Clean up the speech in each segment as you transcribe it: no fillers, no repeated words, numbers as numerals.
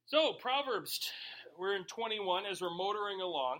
So, Proverbs, we're in 21 as we're motoring along.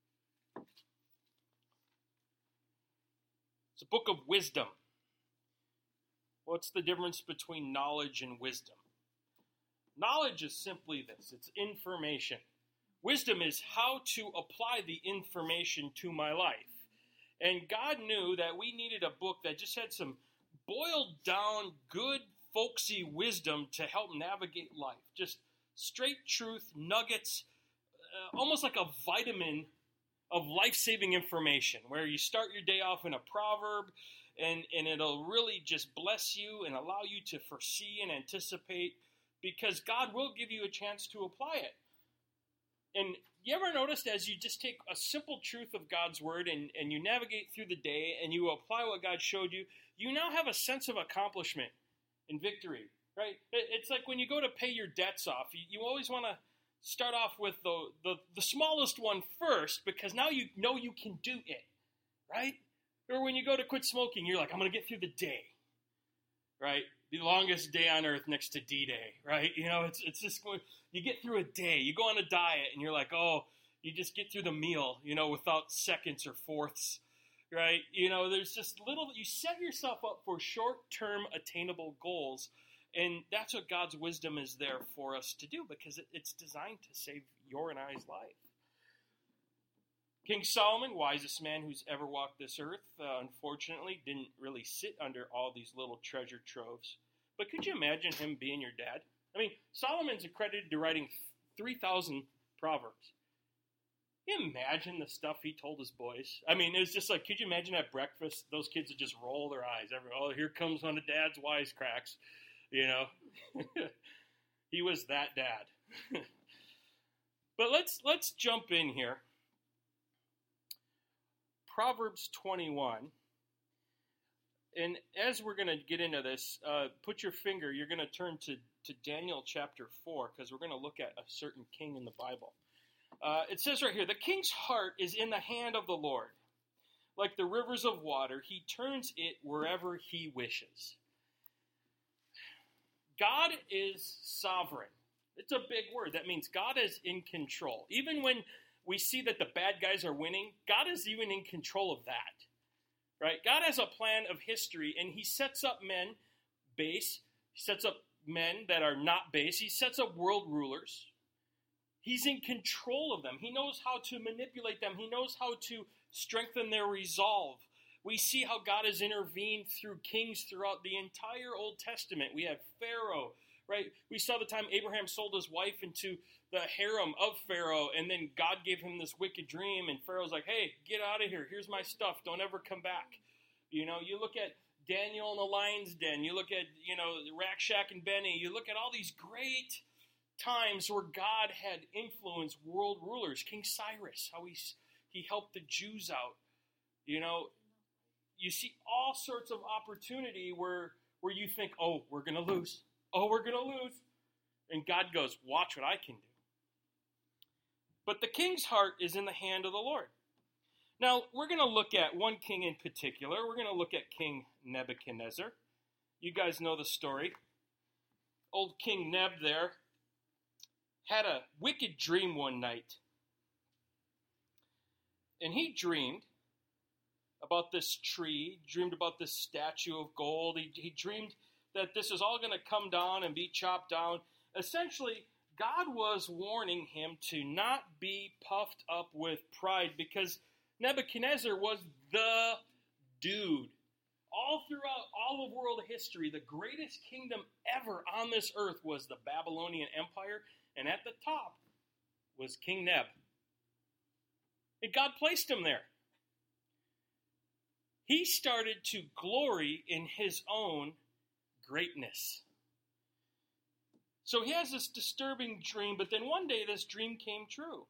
It's a book of wisdom. What's the difference between knowledge and wisdom? Knowledge is simply this. It's information. Wisdom is how to apply the information to my life. And God knew that we needed a book that just had some boiled down, good, folksy wisdom to help navigate life. Just straight truth, nuggets, almost like a vitamin of life-saving information, where you start your day off in a proverb, and it'll really just bless you and allow you to foresee and anticipate, because God will give you a chance to apply it. And you ever noticed, as you just take a simple truth of God's word and you navigate through the day and you apply what God showed you, you now have a sense of accomplishment and victory, right? It's like when you go to pay your debts off, you always want to start off with the smallest one first, because now you know you can do it, right? Or when you go to quit smoking, you're like, I'm going to get through the day, right? The longest day on earth next to D-Day, right? You know, it's just going, you get through a day. You go on a diet and you're like, oh, you just get through the meal, you know, without seconds or fourths, right? You know, there's just little, you set yourself up for short-term attainable goals, and that's what God's wisdom is there for us to do, because it's designed to save your and I's life. King Solomon, wisest man who's ever walked this earth, unfortunately didn't really sit under all these little treasure troves. But could you imagine him being your dad? I mean, Solomon's accredited to writing 3,000 proverbs. Can you imagine the stuff he told his boys? I mean, it's just like, could you imagine at breakfast, those kids would just roll their eyes. Oh, here comes one of Dad's wisecracks, you know. He was that dad. But let's jump in here. Proverbs 21. And as we're going to get into this, put your finger, you're going to turn to Daniel chapter 4, because we're going to look at a certain king in the Bible. It says right here, the king's heart is in the hand of the Lord. Like the rivers of water, he turns it wherever he wishes. God is sovereign. It's a big word. That means God is in control. Even when we see that the bad guys are winning, God is even in control of that. Right? God has a plan of history, and he sets up men base. He sets up men that are not base. He sets up world rulers. He's in control of them. He knows how to manipulate them. He knows how to strengthen their resolve. We see how God has intervened through kings throughout the entire Old Testament. We have Pharaoh, right? We saw the time Abraham sold his wife into the harem of Pharaoh, and then God gave him this wicked dream, and Pharaoh's like, hey, get out of here. Here's my stuff. Don't ever come back. You know, you look at Daniel in the lion's den. You look at, you know, Rakshak and Benny. You look at all these great times where God had influenced world rulers. King Cyrus, how he helped the Jews out. You know, you see all sorts of opportunity where you think, oh, we're going to lose. Oh, we're going to lose. And God goes, watch what I can do. But the king's heart is in the hand of the Lord. Now, we're going to look at one king in particular. We're going to look at King Nebuchadnezzar. You guys know the story. Old King Neb there had a wicked dream one night. And he dreamed about this tree, dreamed about this statue of gold. He dreamed that this is all going to come down and be chopped down. Essentially, God was warning him to not be puffed up with pride, because Nebuchadnezzar was the dude. All throughout all of world history, the greatest kingdom ever on this earth was the Babylonian Empire, and at the top was King Neb. And God placed him there. He started to glory in his own greatness. So he has this disturbing dream, but then one day this dream came true.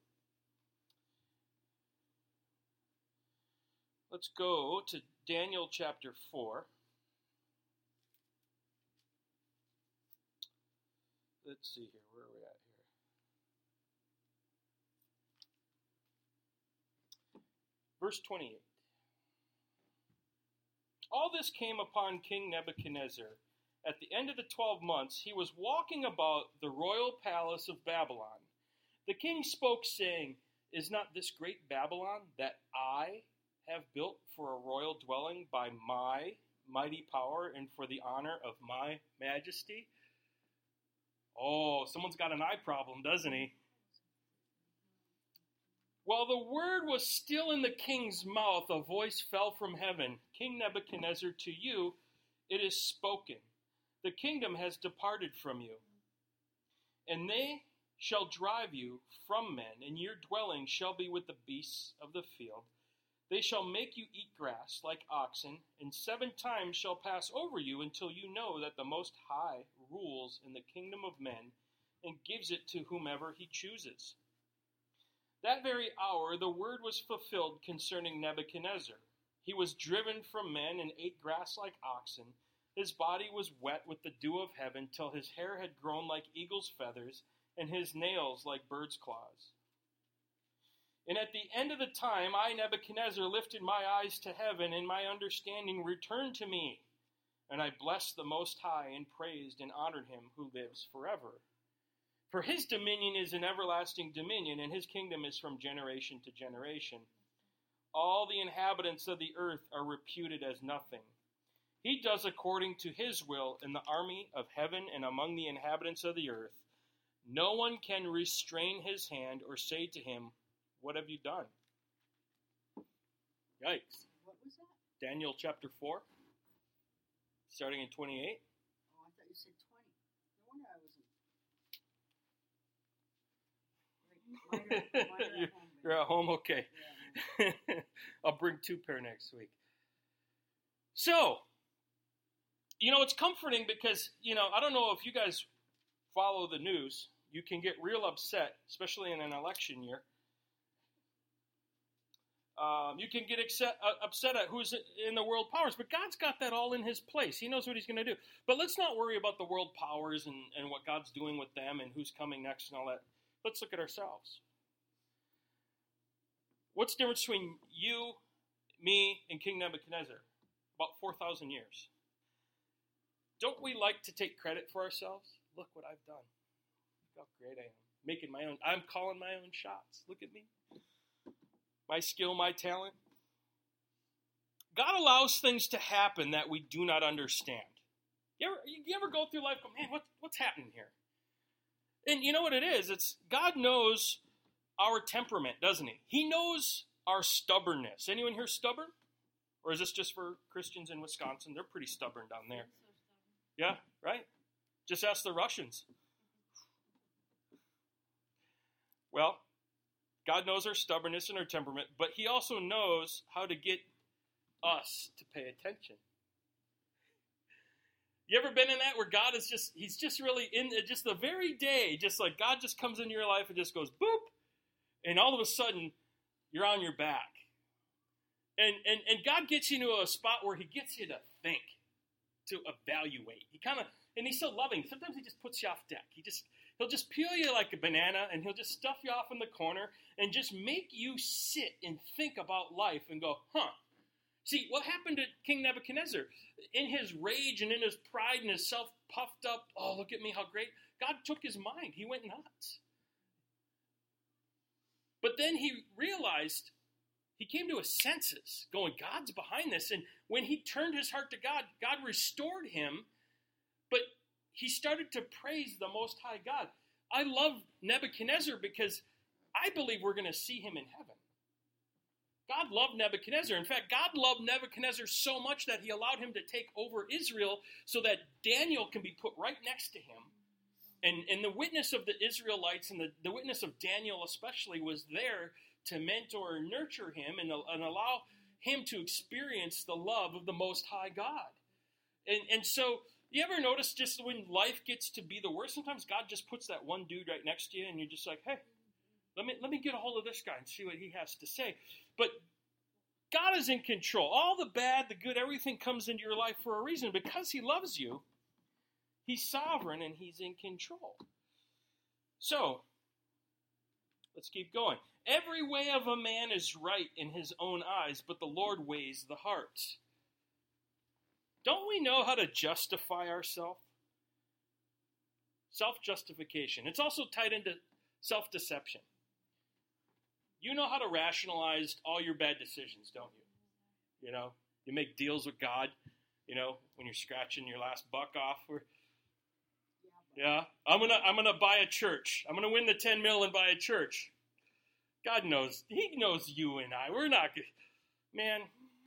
Let's go to Daniel chapter 4. Let's see here, where are we at here? Verse 28. All this came upon King Nebuchadnezzar at the end of the 12 months, he was walking about the royal palace of Babylon. The king spoke, saying, "Is not this great Babylon that I have built for a royal dwelling by my mighty power and for the honor of my majesty?" Oh, someone's got an eye problem, doesn't he? While the word was still in the king's mouth, a voice fell from heaven. "King Nebuchadnezzar, to you it is spoken. The kingdom has departed from you, and they shall drive you from men, and your dwelling shall be with the beasts of the field. They shall make you eat grass like oxen, and 7 times shall pass over you until you know that the Most High rules in the kingdom of men and gives it to whomever he chooses." That very hour the word was fulfilled concerning Nebuchadnezzar. He was driven from men and ate grass like oxen. His body was wet with the dew of heaven, till his hair had grown like eagle's feathers, and his nails like bird's claws. And at the end of the time, I, Nebuchadnezzar, lifted my eyes to heaven, and my understanding returned to me. And I blessed the Most High, and praised and honored him who lives forever. For his dominion is an everlasting dominion, and his kingdom is from generation to generation. All the inhabitants of the earth are reputed as nothing. He does according to his will in the army of heaven and among the inhabitants of the earth. No one can restrain his hand or say to him, "What have you done?" Yikes. What was that? Daniel chapter 4, starting in 28. Oh, I thought you said 20. No wonder I wasn't. Mine are at home, You're at home? Okay. Yeah. I'll bring 2 pair next week. So, it's comforting because, I don't know if you guys follow the news. You can get real upset, especially in an election year. You can get upset at who's in the world powers, but God's got that all in his place. He knows what he's going to do. But let's not worry about the world powers and what God's doing with them and who's coming next and all that. Let's look at ourselves. What's the difference between you, me, and King Nebuchadnezzar? About 4,000 years. Don't we like to take credit for ourselves? Look what I've done. Look how great I am. Making my own. I'm calling my own shots. Look at me. My skill, my talent. God allows things to happen that we do not understand. You ever go through life and go, man, what's happening here? And you know what it is? It's God knows our temperament, doesn't he? He knows our stubbornness. Anyone here stubborn? Or is this just for Christians in Wisconsin? They're pretty stubborn down there. Yeah, right? Just ask the Russians. Well, God knows our stubbornness and our temperament, but he also knows how to get us to pay attention. You ever been in that where God is he's just really in just the very day, just like God just comes into your life and just goes boop, and all of a sudden you're on your back. And God gets you to a spot where he gets you to think, to evaluate. And he's so loving. Sometimes he just puts you off deck. He'll just peel you like a banana, and he'll just stuff you off in the corner and just make you sit and think about life and go, See, what happened to King Nebuchadnezzar? In his rage and in his pride and his self-puffed up, oh, look at me, how great. God took his mind. He went nuts. But then he realized, he came to his senses, going, God's behind this. And when he turned his heart to God, God restored him. But he started to praise the Most High God. I love Nebuchadnezzar because I believe we're going to see him in heaven. God loved Nebuchadnezzar. In fact, God loved Nebuchadnezzar so much that he allowed him to take over Israel so that Daniel can be put right next to him. And the witness of the Israelites and the witness of Daniel especially was there to mentor and nurture him and allow him to experience the love of the Most High God. And so, you ever notice just when life gets to be the worst, sometimes God just puts that one dude right next to you and you're just like, hey, let me get a hold of this guy and see what he has to say. But God is in control. All the bad, the good, everything comes into your life for a reason. Because he loves you, he's sovereign and he's in control. So, let's keep going. Every way of a man is right in his own eyes, but the Lord weighs the hearts. don't we know how to justify ourselves? Self-justification. It's also tied into self-deception. You know how to rationalize all your bad decisions, don't you? You know, you make deals with God, you know, when you're scratching your last buck off. Yeah, I'm gonna buy a church. I'm gonna win the 10 mil and buy a church. God knows. He knows you and I. We're not, man.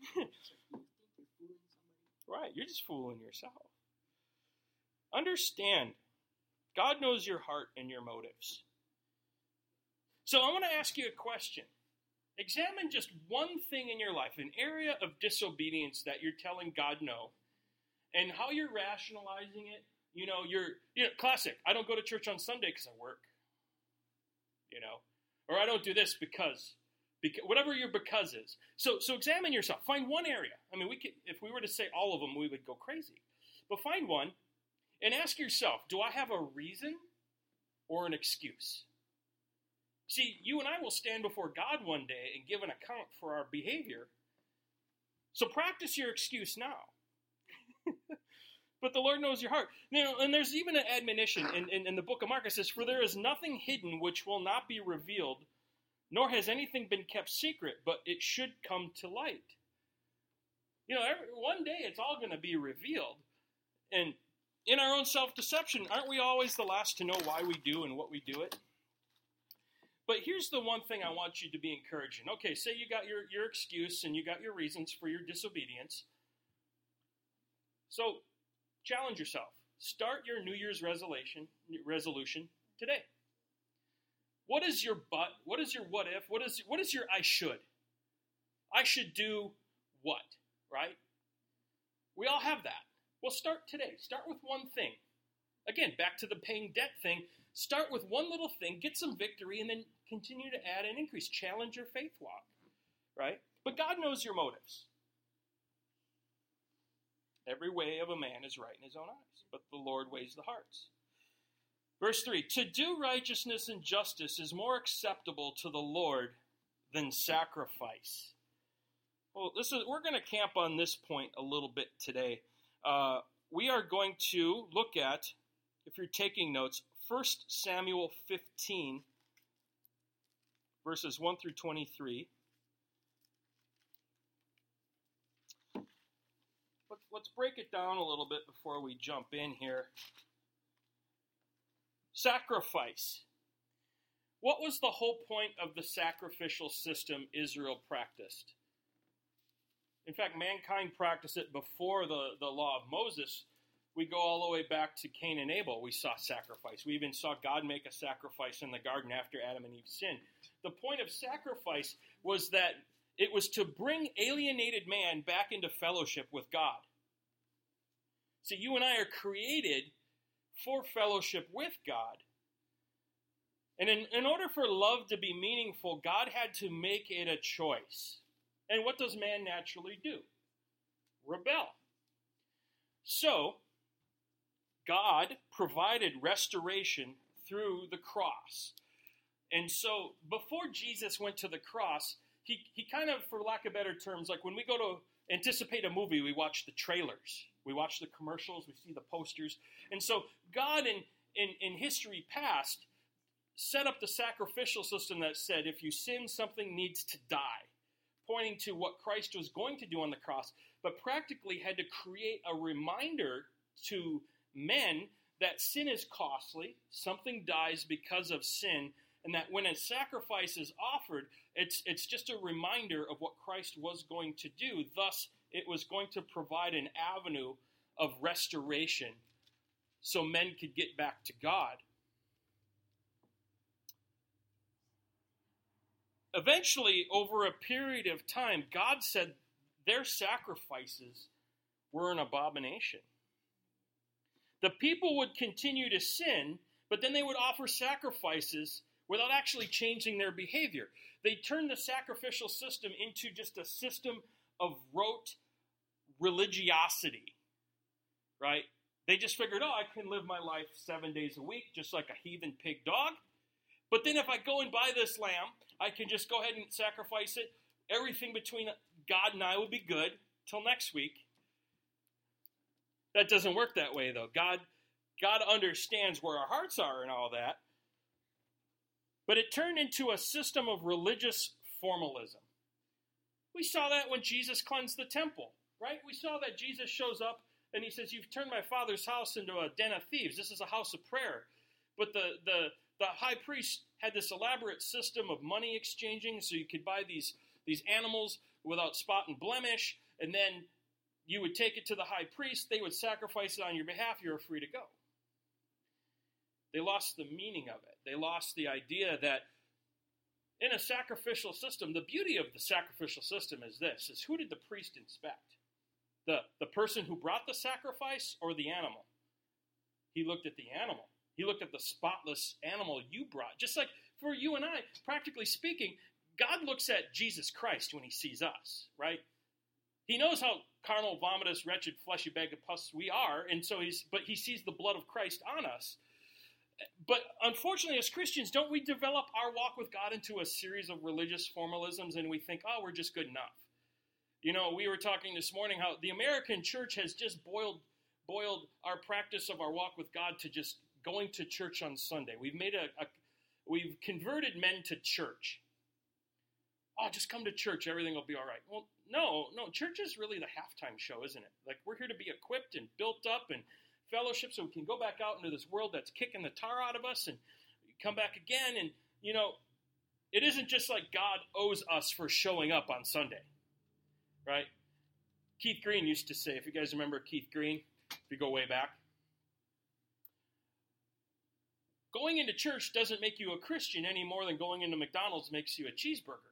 Right, you're just fooling yourself. Understand, God knows your heart and your motives. So I want to ask you a question. Examine just one thing in your life, an area of disobedience that you're telling God no, and how you're rationalizing it. You know, classic. I don't go to church on Sunday because I work. You know, or I don't do this because whatever your because is. So examine yourself. Find one area. I mean, if we were to say all of them, we would go crazy. But find one and ask yourself, do I have a reason or an excuse? See, you and I will stand before God one day and give an account for our behavior. So practice your excuse now. But the Lord knows your heart. You know, and there's even an admonition in the book of Mark. It says, for there is nothing hidden which will not be revealed, nor has anything been kept secret, but it should come to light. You know, one day it's all going to be revealed. And in our own self-deception, aren't we always the last to know why we do and what we do it? But here's the one thing I want you to be encouraging. Okay, say you got your excuse and you got your reasons for your disobedience. So challenge yourself. Start your New Year's resolution today. What is your but? What is your what if? What is your I should? I should do what, right? We all have that. Well, start today. Start with one thing. Again, back to the paying debt thing. Start with one little thing, get some victory, and then continue to add and increase. Challenge your faith walk, right? But God knows your motives. Every way of a man is right in his own eyes, but the Lord weighs the hearts. Verse 3, to do righteousness and justice is more acceptable to the Lord than sacrifice. Well, we're going to camp on this point a little bit today. We are going to look at, if you're taking notes, 1 Samuel 15, verses 1 through 23. Let's break it down a little bit before we jump in here. Sacrifice. What was the whole point of the sacrificial system Israel practiced? In fact, mankind practiced it before the law of Moses. We go all the way back to Cain and Abel. We saw sacrifice. We even saw God make a sacrifice in the garden after Adam and Eve sinned. The point of sacrifice was that it was to bring alienated man back into fellowship with God. See, you and I are created for fellowship with God. And in order for love to be meaningful, God had to make it a choice. And what does man naturally do? Rebel. So, God provided restoration through the cross. And so, before Jesus went to the cross, he kind of, for lack of better terms, like when we go to anticipate a movie, we watch the trailers. We watch the commercials, we see the posters. And so God in history past set up the sacrificial system that said if you sin, something needs to die, pointing to what Christ was going to do on the cross, but practically had to create a reminder to men that sin is costly, something dies because of sin, and that when a sacrifice is offered, it's just a reminder of what Christ was going to do. Thus, it was going to provide an avenue of restoration so men could get back to God. Eventually, over a period of time, God said their sacrifices were an abomination. The people would continue to sin, but then they would offer sacrifices without actually changing their behavior. They turned the sacrificial system into just a system of rote religiosity, right? They just figured, I can live my life 7 days a week, just like a heathen pig dog. But then if I go and buy this lamb, I can just go ahead and sacrifice it. Everything between God and I will be good till next week. That doesn't work that way, though. God understands where our hearts are and all that. But it turned into a system of religious formalism. We saw that when Jesus cleansed the temple, right? We saw that Jesus shows up and he says, you've turned my Father's house into a den of thieves. This is a house of prayer. But the high priest had this elaborate system of money exchanging, so you could buy these animals without spot and blemish, and then you would take it to the high priest. They would sacrifice it on your behalf. You were free to go. They lost the meaning of it. They lost the idea that in a sacrificial system, the beauty of the sacrificial system is this, is who did the priest inspect? The person who brought the sacrifice or the animal? He looked at the animal. He looked at the spotless animal you brought. Just like for you and I, practically speaking, God looks at Jesus Christ when he sees us, right? He knows how carnal, vomitous, wretched, fleshy bag of pus we are, and so but he sees the blood of Christ on us. But unfortunately, as Christians, don't we develop our walk with God into a series of religious formalisms, and we think, oh, we're just good enough? You know, we were talking this morning how the American church has just boiled our practice of our walk with God to just going to church on Sunday. We've we've converted men to church. Oh, just come to church, everything will be all right. Well, no, church is really the halftime show, isn't it? Like, we're here to be equipped and built up and fellowship so we can go back out into this world that's kicking the tar out of us and come back again. And, you know, it isn't just like God owes us for showing up on Sunday, right? Keith Green used to say, if you guys remember Keith Green, if you go way back, going into church doesn't make you a Christian any more than going into McDonald's makes you a cheeseburger.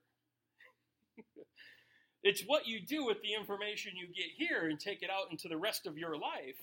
It's what you do with the information you get here and take it out into the rest of your life.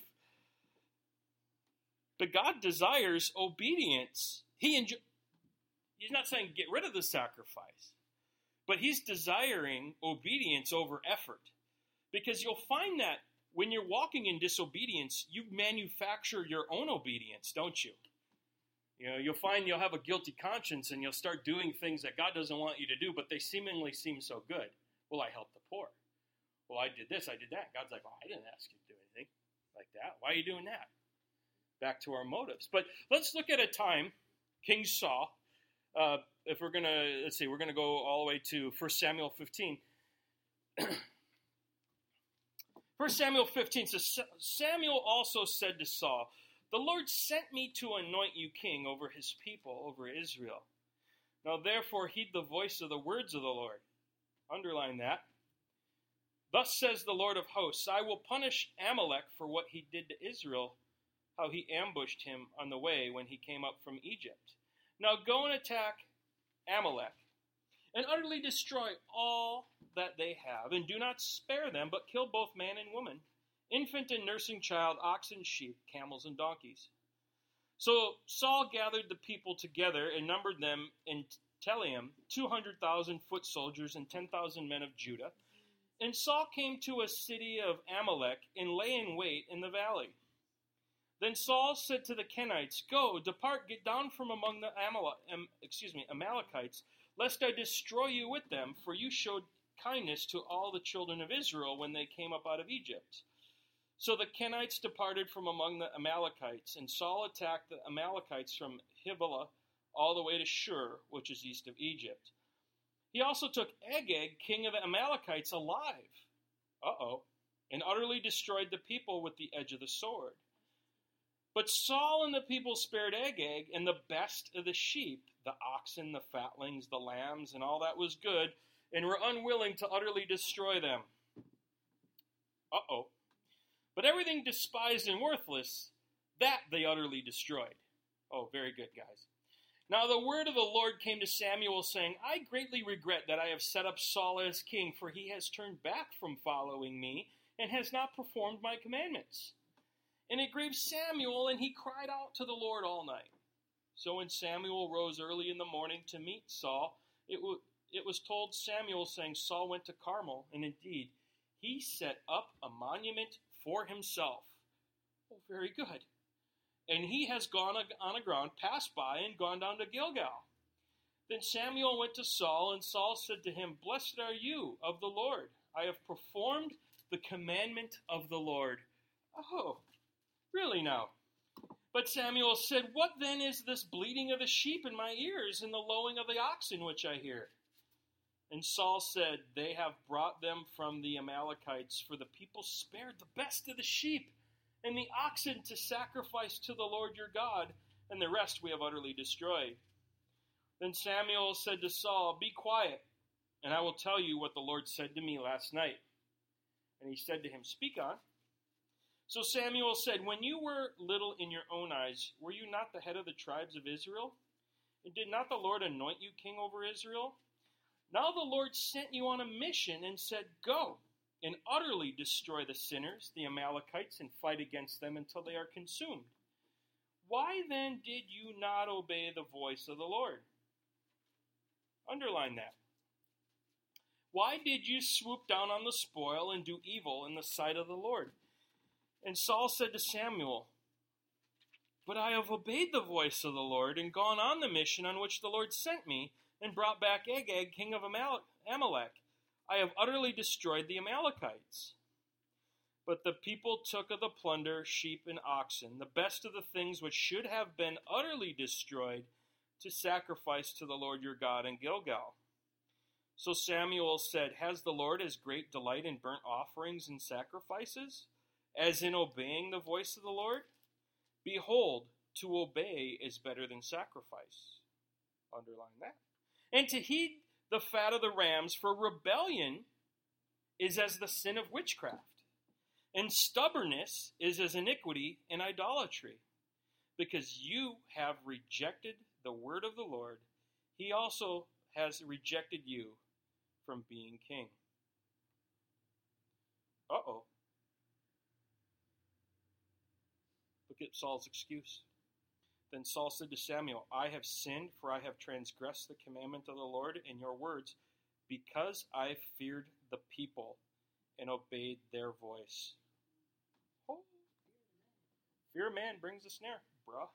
But God desires obedience. He's not saying get rid of the sacrifice, but he's desiring obedience over effort. Because you'll find that when you're walking in disobedience, you manufacture your own obedience, don't you? You know, you'll find you'll have a guilty conscience and you'll start doing things that God doesn't want you to do, but they seemingly seem so good. Well, I helped the poor. Well, I did this, I did that. God's like, well, I didn't ask you to do anything like that. Why are you doing that? Back to our motives. But let's look at a time, King Saul. If we're going to, we're going to go all the way to 1 Samuel 15. 1 Samuel 15 says, Samuel also said to Saul, the Lord sent me to anoint you king over his people, over Israel. Now therefore heed the voice of the words of the Lord. Underline that. Thus says the Lord of hosts, I will punish Amalek for what he did to Israel, how he ambushed him on the way when he came up from Egypt. Now go and attack Amalek, and utterly destroy all that they have, and do not spare them, but kill both man and woman, infant and nursing child, oxen, sheep, camels, and donkeys. So Saul gathered the people together and numbered them in Telaim, 200,000 foot soldiers and 10,000 men of Judah. And Saul came to a city of Amalek and lay in wait in the valley. Then Saul said to the Kenites, go, depart, get down from among the Amalekites, lest I destroy you with them, for you showed kindness to all the children of Israel when they came up out of Egypt. So the Kenites departed from among the Amalekites, and Saul attacked the Amalekites from Havilah all the way to Shur, which is east of Egypt. He also took Agag, king of the Amalekites, alive, and utterly destroyed the people with the edge of the sword. But Saul and the people spared Agag and the best of the sheep, the oxen, the fatlings, the lambs, and all that was good, and were unwilling to utterly destroy them. But everything despised and worthless, that they utterly destroyed. Oh, very good, guys. Now the word of the Lord came to Samuel, saying, I greatly regret that I have set up Saul as king, for he has turned back from following me, and has not performed my commandments. And it grieved Samuel, and he cried out to the Lord all night. So when Samuel rose early in the morning to meet Saul, it was told Samuel, saying, Saul went to Carmel, and indeed, he set up a monument for himself. Oh, very good. And he has gone on the ground, passed by, and gone down to Gilgal. Then Samuel went to Saul, and Saul said to him, Blessed are you of the Lord. I have performed the commandment of the Lord. Oh, Really now. But Samuel said, What then is this bleating of the sheep in my ears and the lowing of the oxen which I hear? And Saul said, They have brought them from the Amalekites, for the people spared the best of the sheep and the oxen to sacrifice to the Lord your God, and the rest we have utterly destroyed. Then Samuel said to Saul, Be quiet, and I will tell you what the Lord said to me last night. And he said to him, Speak on. So Samuel said, When you were little in your own eyes, were you not the head of the tribes of Israel? And did not the Lord anoint you king over Israel? Now the Lord sent you on a mission and said, Go and utterly destroy the sinners, the Amalekites, and fight against them until they are consumed. Why then did you not obey the voice of the Lord? Underline that. Why did you swoop down on the spoil and do evil in the sight of the Lord? And Saul said to Samuel, But I have obeyed the voice of the Lord and gone on the mission on which the Lord sent me and brought back Agag, king of Amalek. I have utterly destroyed the Amalekites. But the people took of the plunder sheep and oxen, the best of the things which should have been utterly destroyed, to sacrifice to the Lord your God in Gilgal. So Samuel said, Has the Lord as great delight in burnt offerings and sacrifices, as in obeying the voice of the Lord? Behold, to obey is better than sacrifice. Underline that. And to heed the fat of the rams, for rebellion is as the sin of witchcraft, and stubbornness is as iniquity and idolatry. Because you have rejected the word of the Lord, he also has rejected you from being king. Uh-oh. Look at Saul's excuse. Then Saul said to Samuel, I have sinned, for I have transgressed the commandment of the Lord in your words, because I feared the people and obeyed their voice. Oh. Fear of man brings a snare, bruh.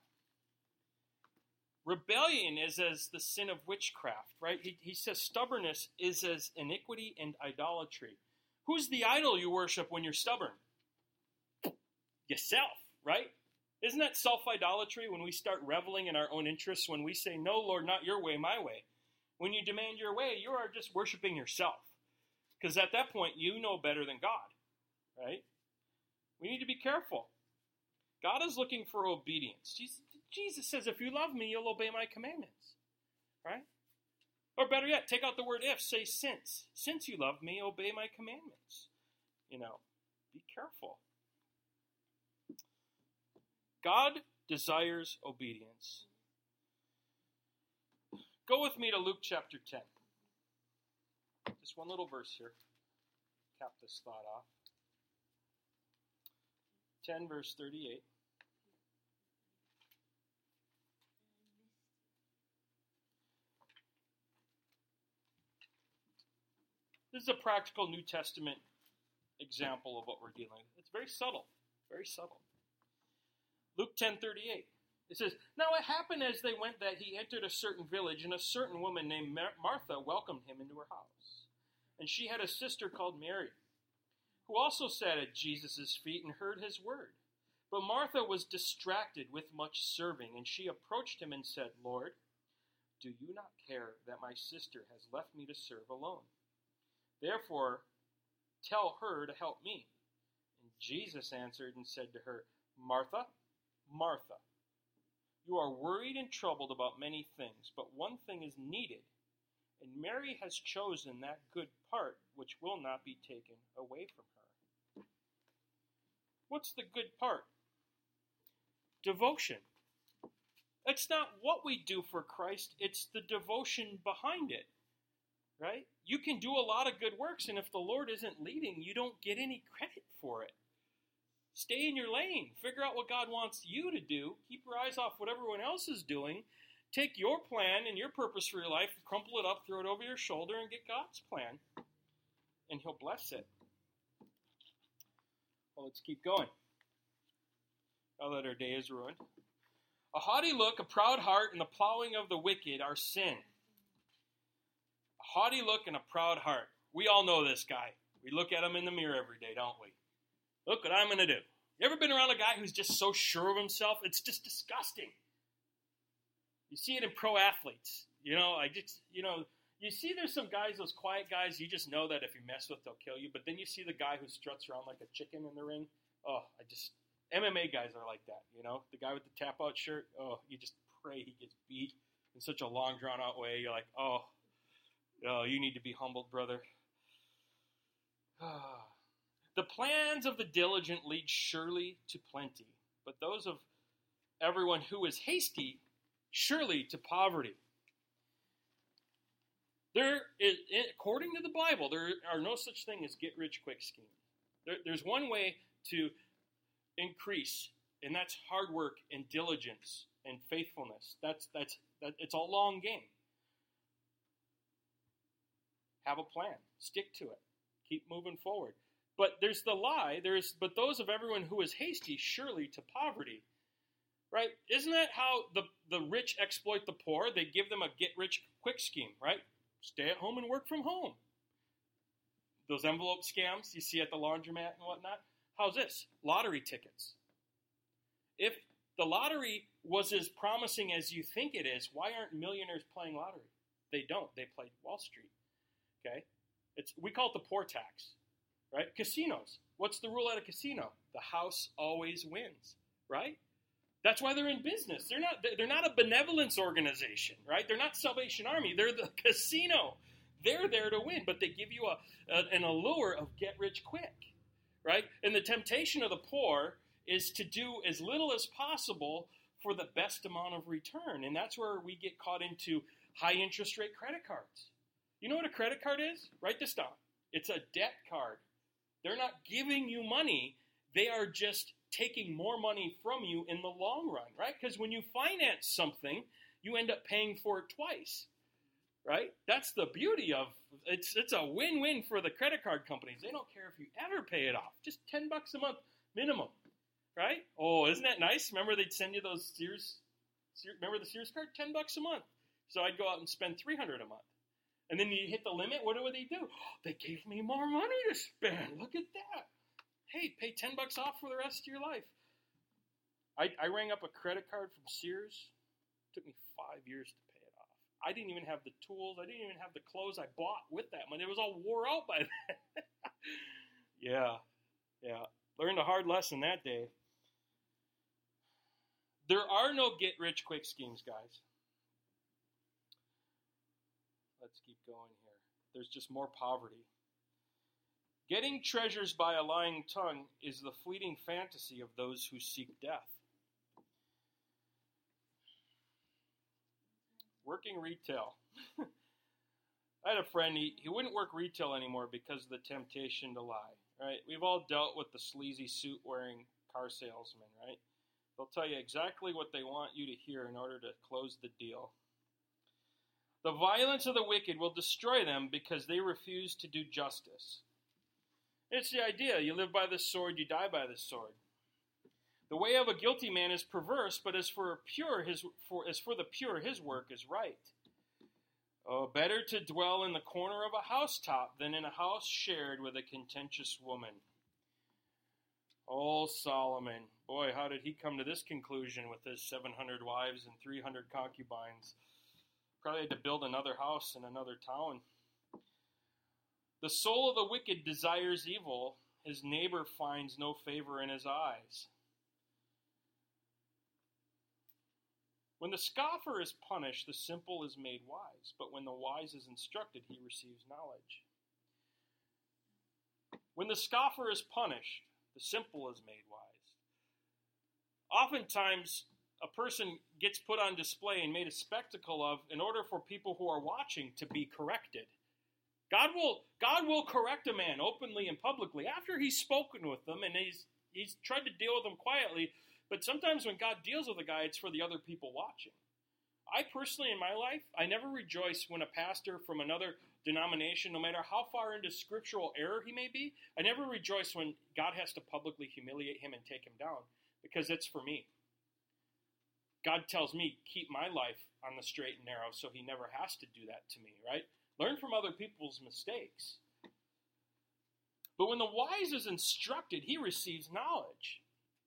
Rebellion is as the sin of witchcraft, right? He says stubbornness is as iniquity and idolatry. Who's the idol you worship when you're stubborn? Yourself, right? Isn't that self-idolatry when we start reveling in our own interests, when we say, no, Lord, not your way, my way? When you demand your way, you are just worshiping yourself. Because at that point, you know better than God, right? We need to be careful. God is looking for obedience. Jesus says, if you love me, you'll obey my commandments, right? Or better yet, take out the word if, say since. Since you love me, obey my commandments. Be careful. God desires obedience. Go with me to Luke chapter 10. Just one little verse here. Cap this thought off. 10 verse 38. This is a practical New Testament example of what we're dealing with. It's very subtle. Very subtle. Luke 10:38. It says, Now it happened as they went that he entered a certain village, and a certain woman named Martha welcomed him into her house. And she had a sister called Mary, who also sat at Jesus' feet and heard his word. But Martha was distracted with much serving, and she approached him and said, Lord, do you not care that my sister has left me to serve alone? Therefore, tell her to help me. And Jesus answered and said to her, Martha, Martha, you are worried and troubled about many things, but one thing is needed, and Mary has chosen that good part which will not be taken away from her. What's the good part? Devotion. It's not what we do for Christ, it's the devotion behind it, right? You can do a lot of good works, and if the Lord isn't leading, you don't get any credit for it. Stay in your lane. Figure out what God wants you to do. Keep your eyes off what everyone else is doing. Take your plan and your purpose for your life, crumple it up, throw it over your shoulder, and get God's plan. And he'll bless it. Well, let's keep going. Now that our day is ruined. A haughty look, a proud heart, and the plowing of the wicked are sin. A haughty look and a proud heart. We all know this guy. We look at him in the mirror every day, don't we? Look what I'm going to do. You ever been around a guy who's just so sure of himself? It's just disgusting. You see it in pro athletes. You see there's some guys, those quiet guys, you just know that if you mess with, they'll kill you. But then you see the guy who struts around like a chicken in the ring. MMA guys are like that, The guy with the tap-out shirt, you just pray he gets beat in such a long, drawn-out way. You're like, you need to be humbled, brother. The plans of the diligent lead surely to plenty, but those of everyone who is hasty surely to poverty. There is, according to the Bible, there are no such thing as get-rich-quick schemes. There's one way to increase, and that's hard work and diligence and faithfulness. That's it's a long game. Have a plan. Stick to it. Keep moving forward. But there's the lie. But those of everyone who is hasty surely to poverty. Right? Isn't that how the rich exploit the poor? They give them a get-rich-quick scheme, right? Stay at home and work from home. Those envelope scams you see at the laundromat and whatnot. How's this? Lottery tickets. If the lottery was as promising as you think it is, why aren't millionaires playing lottery? They don't. They play Wall Street. Okay? We call it the poor tax. Right? Casinos. What's the rule at a casino? The house always wins. Right? That's why they're in business. They're not a benevolence organization, right? They're not Salvation Army. They're the casino. They're there to win, but they give you an allure of get rich quick, right? And the temptation of the poor is to do as little as possible for the best amount of return, and that's where we get caught into high interest rate credit cards. You know what a credit card is? Write this down. It's a debt card. They're not giving you money. They are just taking more money from you in the long run, right? Because when you finance something, you end up paying for it twice, right? That's the beauty of it's a win-win for the credit card companies. They don't care if you ever pay it off. Just $10 a month minimum, right? Oh, isn't that nice? Remember they'd send you those Sears remember the Sears card? $10 a month. So I'd go out and spend $300 a month. And then you hit the limit, what do they do? They gave me more money to spend. Look at that. Hey, pay $10 off for the rest of your life. I rang up a credit card from Sears. It took me 5 years to pay it off. I didn't even have the tools. I didn't even have the clothes I bought with that money. It was all wore out by then. Yeah. Learned a hard lesson that day. There are no get-rich-quick schemes, guys. Let's keep going here. There's just more poverty. Getting treasures by a lying tongue is the fleeting fantasy of those who seek death. Working retail. I had a friend, he wouldn't work retail anymore because of the temptation to lie, right? We've all dealt with the sleazy suit-wearing car salesman, right? They'll tell you exactly what they want you to hear in order to close the deal. The violence of the wicked will destroy them because they refuse to do justice. It's the idea. You live by the sword, you die by the sword. The way of a guilty man is perverse, but as for the pure, his work is right. Oh, better to dwell in the corner of a housetop than in a house shared with a contentious woman. Oh, Solomon. Boy, how did he come to this conclusion with his 700 wives and 300 concubines? Probably had to build another house in another town. The soul of the wicked desires evil. His neighbor finds no favor in his eyes. When the scoffer is punished, the simple is made wise. But when the wise is instructed, he receives knowledge. When the scoffer is punished, the simple is made wise. Oftentimes, a person gets put on display and made a spectacle of in order for people who are watching to be corrected. God will correct a man openly and publicly after he's spoken with them and he's tried to deal with them quietly. But sometimes when God deals with a guy, it's for the other people watching. I personally, in my life, I never rejoice when a pastor from another denomination, no matter how far into scriptural error he may be, I never rejoice when God has to publicly humiliate him and take him down, because it's for me. God tells me, keep my life on the straight and narrow, so he never has to do that to me, right? Learn from other people's mistakes. But when the wise is instructed, he receives knowledge.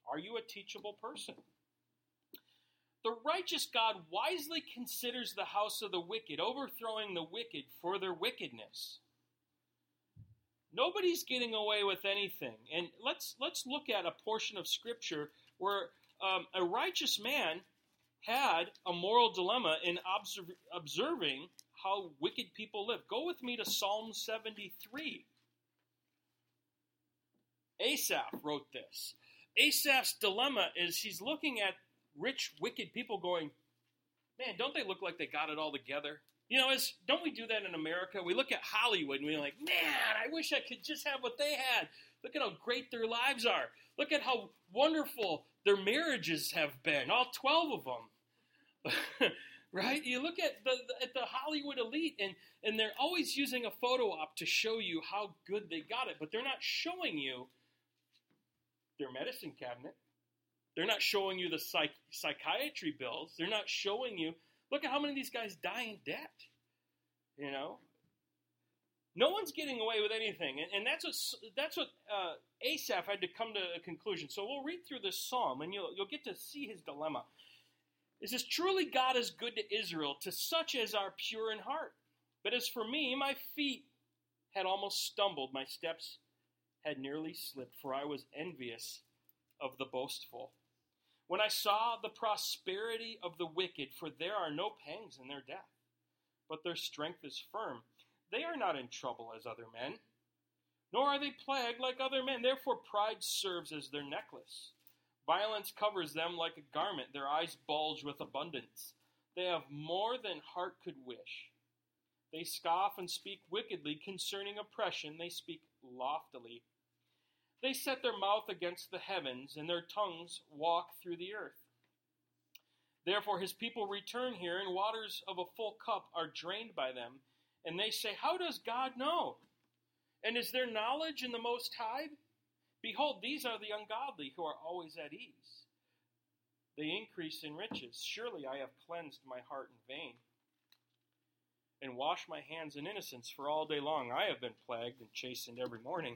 Are you a teachable person? The righteous God wisely considers the house of the wicked, overthrowing the wicked for their wickedness. Nobody's getting away with anything. And let's look at a portion of Scripture where a righteous man had a moral dilemma in observing how wicked people live. Go with me to Psalm 73. Asaph wrote this. Asaph's dilemma is he's looking at rich, wicked people going, man, don't they look like they got it all together? You know, don't we do that in America? We look at Hollywood and we're like, man, I wish I could just have what they had. Look at how great their lives are. Look at how wonderful their marriages have been, all 12 of them. Right? You look at the Hollywood elite, and they're always using a photo op to show you how good they got it, but they're not showing you their medicine cabinet. They're not showing you the psychiatry bills. They're not showing you, look at how many of these guys die in debt. You know? No one's getting away with anything. And that's what Asaph had to come to a conclusion. So we'll read through this psalm, and you'll get to see his dilemma. It says, truly God is good to Israel, to such as are pure in heart. But as for me, my feet had almost stumbled. My steps had nearly slipped, for I was envious of the boastful. When I saw the prosperity of the wicked, for there are no pangs in their death, but their strength is firm. They are not in trouble as other men, nor are they plagued like other men. Therefore pride serves as their necklace. Violence covers them like a garment. Their eyes bulge with abundance. They have more than heart could wish. They scoff and speak wickedly concerning oppression. They speak loftily. They set their mouth against the heavens, and their tongues walk through the earth. Therefore his people return here, and waters of a full cup are drained by them. And they say, how does God know? And is there knowledge in the Most High? Behold, these are the ungodly who are always at ease. They increase in riches. Surely I have cleansed my heart in vain, and washed my hands in innocence, for all day long I have been plagued and chastened every morning.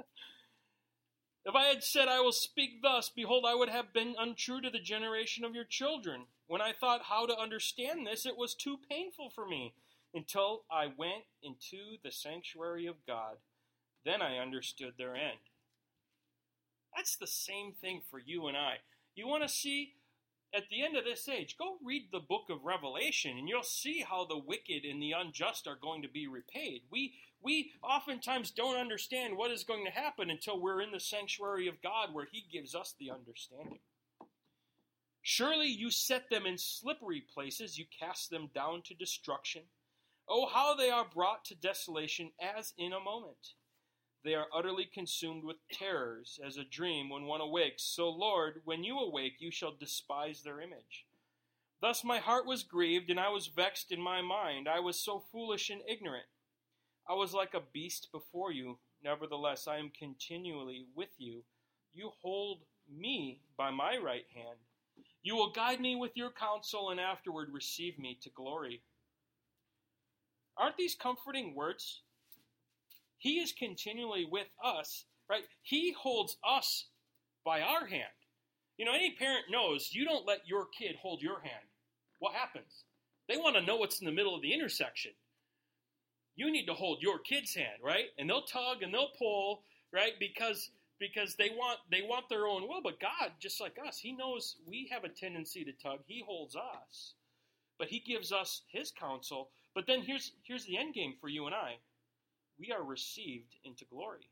If I had said, I will speak thus, behold, I would have been untrue to the generation of your children. When I thought how to understand this, it was too painful for me, until I went into the sanctuary of God. Then I understood their end. That's the same thing for you and I. You want to see, at the end of this age, go read the book of Revelation, and you'll see how the wicked and the unjust are going to be repaid. We oftentimes don't understand what is going to happen until we're in the sanctuary of God, where he gives us the understanding. Surely you set them in slippery places, you cast them down to destruction. Oh, how they are brought to desolation as in a moment. They are utterly consumed with terrors, as a dream when one awakes. So, Lord, when you awake, you shall despise their image. Thus my heart was grieved, and I was vexed in my mind. I was so foolish and ignorant. I was like a beast before you. Nevertheless, I am continually with you. You hold me by my right hand. You will guide me with your counsel, and afterward receive me to glory. Aren't these comforting words? He is continually with us, right? He holds us by our hand. You know, any parent knows you don't let your kid hold your hand. What happens? They want to know what's in the middle of the intersection. You need to hold your kid's hand, right? And they'll tug and they'll pull, right? Because they want their own will. But God, just like us, he knows we have a tendency to tug. He holds us. But he gives us his counsel. But then here's the end game for you and I. We are received into glory.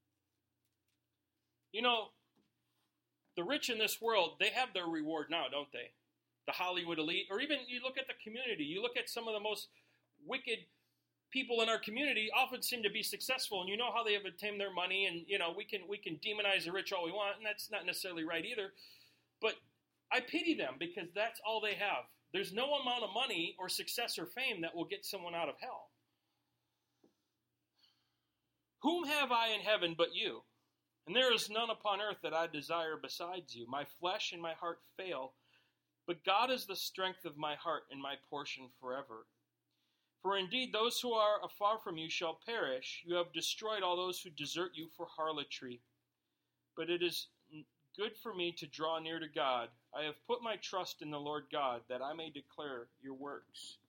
You know, the rich in this world, they have their reward now, don't they? The Hollywood elite, or even you look at the community, you look at some of the most wicked people in our community often seem to be successful, and you know how they have obtained their money, and you know we can demonize the rich all we want, and that's not necessarily right either. But I pity them because that's all they have. There's no amount of money or success or fame that will get someone out of hell. Whom have I in heaven but you? And there is none upon earth that I desire besides you. My flesh and my heart fail, but God is the strength of my heart and my portion forever. For indeed those who are afar from you shall perish. You have destroyed all those who desert you for harlotry. But it is good for me to draw near to God. I have put my trust in the Lord God, that I may declare your works.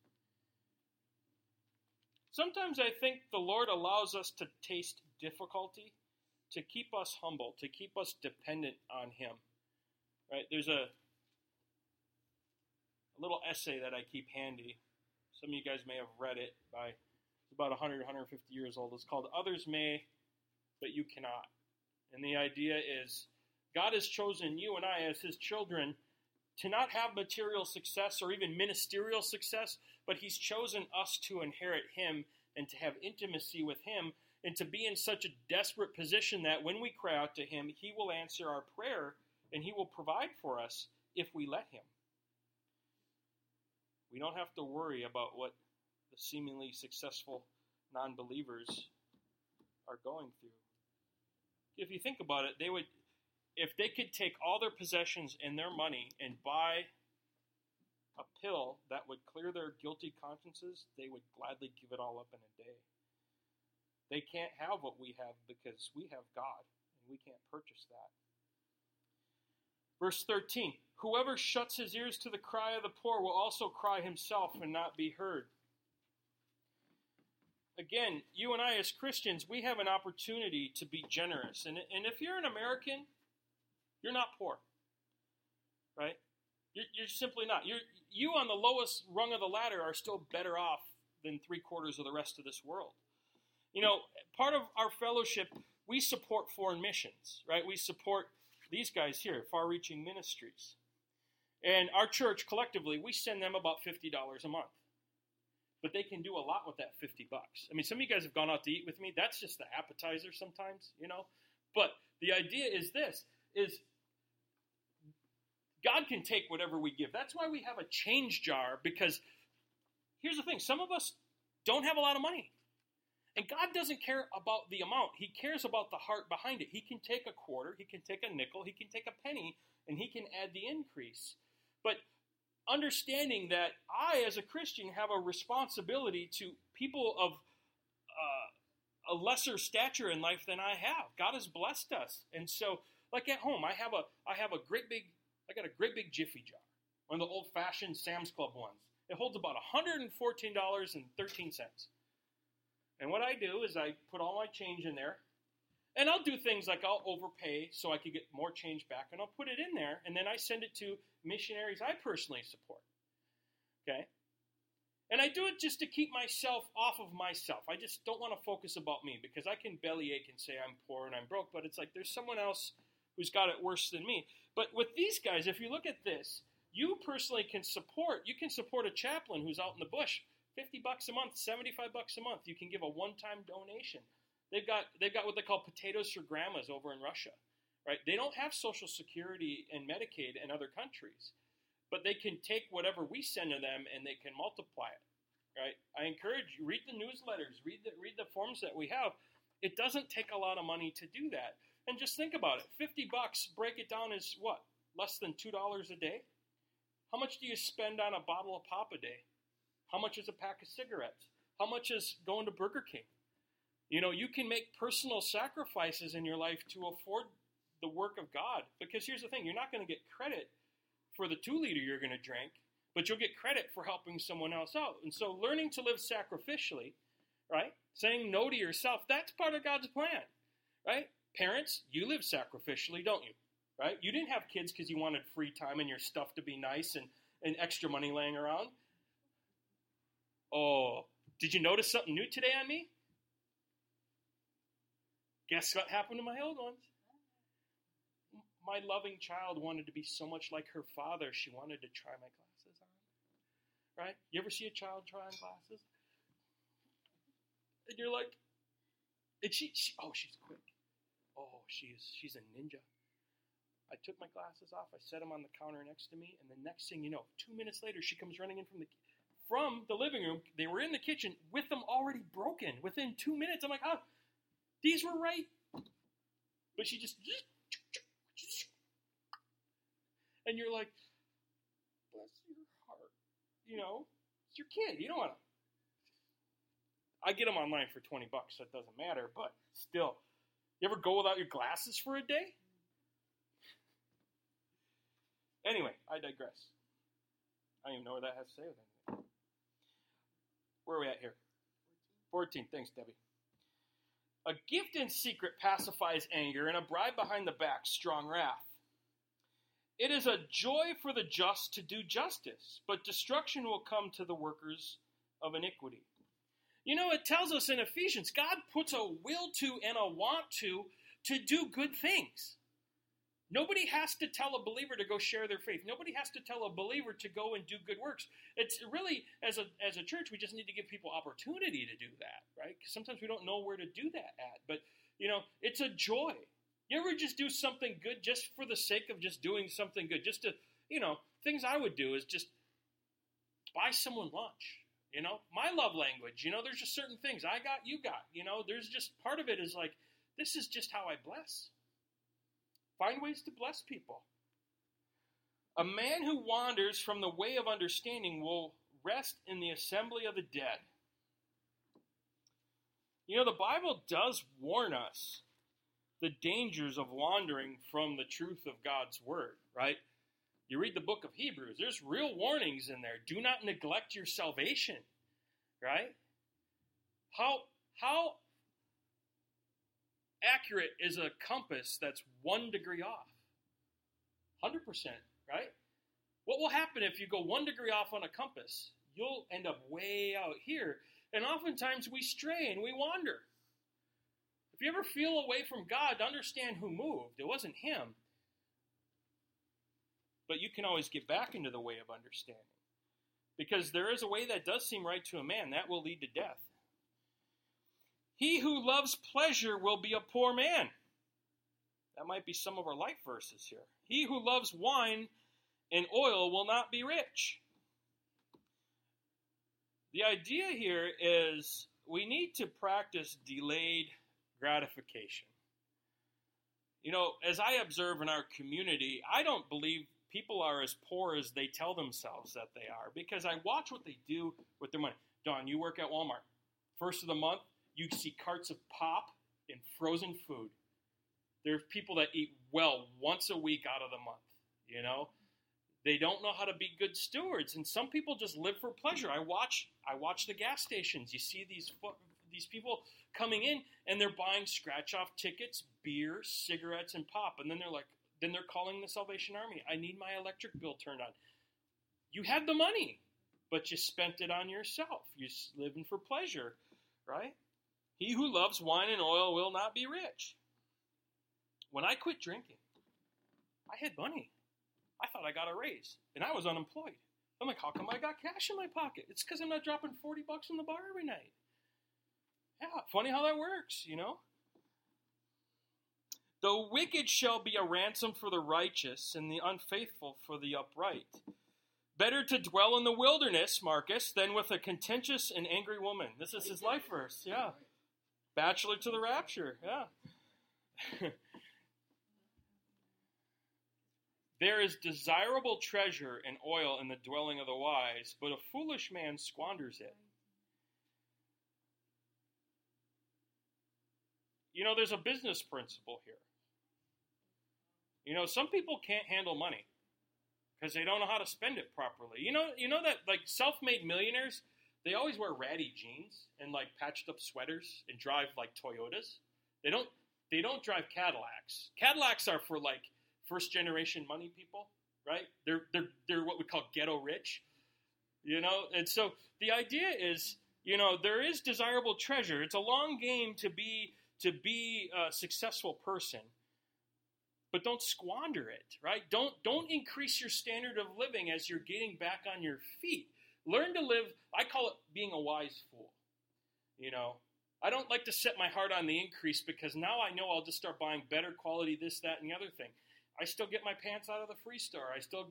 Sometimes I think the Lord allows us to taste difficulty to keep us humble, to keep us dependent on Him. Right? There's a little essay that I keep handy. Some of you guys may have read it. It's about 100, 150 years old. It's called Others May, But You Cannot. And the idea is God has chosen you and I as His children to not have material success or even ministerial success, but He's chosen us to inherit Him and to have intimacy with Him and to be in such a desperate position that when we cry out to Him, He will answer our prayer and He will provide for us if we let Him. We don't have to worry about what the seemingly successful non-believers are going through. If you think about it, if they could take all their possessions and their money and buy a pill that would clear their guilty consciences, they would gladly give it all up in a day. They can't have what we have because we have God, and we can't purchase that. Verse 13, whoever shuts his ears to the cry of the poor will also cry himself and not be heard. Again, you and I as Christians, we have an opportunity to be generous. And if you're an American, you're not poor, right? You're simply not. You on the lowest rung of the ladder are still better off than 3/4 of the rest of this world. You know, part of our fellowship, we support foreign missions, right? We support these guys here, Far Reaching Ministries. And our church, collectively, we send them about $50 a month. But they can do a lot with that $50. I mean, some of you guys have gone out to eat with me. That's just the appetizer sometimes, you know. But the idea is this, is God can take whatever we give. That's why we have a change jar, because here's the thing. Some of us don't have a lot of money. And God doesn't care about the amount. He cares about the heart behind it. He can take a quarter, He can take a nickel, He can take a penny, and He can add the increase. But understanding that I, as a Christian, have a responsibility to people of a lesser stature in life than I have. God has blessed us. And so, like at home, I got a great big Jiffy jar, one of the old-fashioned Sam's Club ones. It holds about $114.13. And what I do is I put all my change in there, and I'll do things like I'll overpay so I could get more change back, and I'll put it in there, and then I send it to missionaries I personally support. Okay? And I do it just to keep myself off of myself. I just don't want to focus about me, because I can bellyache and say I'm poor and I'm broke, but it's like there's someone else who's got it worse than me. But with these guys, if you look at this, you personally can support a chaplain who's out in the bush. $50 a month, $75 a month. You can give a one-time donation. They've got what they call potatoes for grandmas over in Russia, right? They don't have Social Security and Medicaid in other countries, but they can take whatever we send to them and they can multiply it, right? I encourage you, read the newsletters, read the forms that we have. It doesn't take a lot of money to do that. And just think about it. $50, break it down is what? Less than $2 a day? How much do you spend on a bottle of pop a day? How much is a pack of cigarettes? How much is going to Burger King? You know, you can make personal sacrifices in your life to afford the work of God. Because here's the thing, you're not going to get credit for the 2-liter you're going to drink, but you'll get credit for helping someone else out. And so learning to live sacrificially, right? Saying no to yourself, that's part of God's plan, right? Parents, you live sacrificially, don't you? Right? You didn't have kids because you wanted free time and your stuff to be nice and extra money laying around. Oh, did you notice something new today on me? Guess what happened to my old ones? My loving child wanted to be so much like her father, she wanted to try my glasses on. Right? You ever see a child try on glasses? And you're like, and she's quick. Oh, she's a ninja. I took my glasses off, I set them on the counter next to me, and the next thing you know, 2 minutes later, she comes running in from the living room. They were in the kitchen with them already broken within 2 minutes. I'm like, oh, these were right. But she just, and you're like, bless your heart. You know, it's your kid. You don't want to. I get them online for $20, so it doesn't matter, but still. You ever go without your glasses for a day? Anyway, I digress. I don't even know where that has to say with anything. Where are we at here? 14. Thanks, Debbie. A gift in secret pacifies anger, and a bribe behind the back, strong wrath. It is a joy for the just to do justice, but destruction will come to the workers of iniquity. You know, it tells us in Ephesians, God puts a will to and a want to do good things. Nobody has to tell a believer to go share their faith. Nobody has to tell a believer to go and do good works. It's really, as a church, we just need to give people opportunity to do that, right? Because sometimes we don't know where to do that at. But, you know, it's a joy. You ever just do something good just for the sake of just doing something good? Just to, you know, things I would do is just buy someone lunch. You know, my love language, you know, there's just certain things I got, you got. You know, there's just part of it is like, this is just how I bless. Find ways to bless people. A man who wanders from the way of understanding will rest in the assembly of the dead. You know, the Bible does warn us the dangers of wandering from the truth of God's word, right? You read the book of Hebrews, there's real warnings in there. Do not neglect your salvation, right? How accurate is a compass that's 1 degree off? 100%, right? What will happen if you go 1 degree off on a compass? You'll end up way out here. And oftentimes we stray and we wander. If you ever feel away from God, understand who moved. It wasn't him. But you can always get back into the way of understanding. Because there is a way that does seem right to a man. That will lead to death. He who loves pleasure will be a poor man. That might be some of our life verses here. He who loves wine and oil will not be rich. The idea here is we need to practice delayed gratification. You know, as I observe in our community, I don't believe people are as poor as they tell themselves that they are, because I watch what they do with their money. Don, you work at Walmart. First of the month, you see carts of pop and frozen food. There's people that eat well once a week out of the month, you know. They don't know how to be good stewards, and some people just live for pleasure. I watch the gas stations. You see these people coming in, and they're buying scratch-off tickets, beer, cigarettes, and pop, and then they're calling the Salvation Army. I need my electric bill turned on. You had the money, but you spent it on yourself. You're living for pleasure, right? He who loves wine and oil will not be rich. When I quit drinking, I had money. I thought I got a raise, and I was unemployed. I'm like, how come I got cash in my pocket? It's because I'm not dropping $40 in the bar every night. Yeah, funny how that works, you know? The wicked shall be a ransom for the righteous, and the unfaithful for the upright. Better to dwell in the wilderness, Marcus, than with a contentious and angry woman. This is his life verse, yeah. Bachelor to the rapture, yeah. There is desirable treasure and oil in the dwelling of the wise, but a foolish man squanders it. You know, there's a business principle here. You know, some people can't handle money because they don't know how to spend it properly. You know that like self-made millionaires, they always wear ratty jeans and like patched up sweaters and drive like Toyotas. They don't drive Cadillacs. Cadillacs are for like first generation money people, right? They're what we call ghetto rich, you know? And so the idea is, you know, there is desirable treasure. It's a long game to be a successful person, but don't squander it, right? Don't increase your standard of living as you're getting back on your feet. Learn to live, I call it being a wise fool, you know? I don't like to set my heart on the increase because now I know I'll just start buying better quality this, that, and the other thing. I still get my pants out of the free store. I still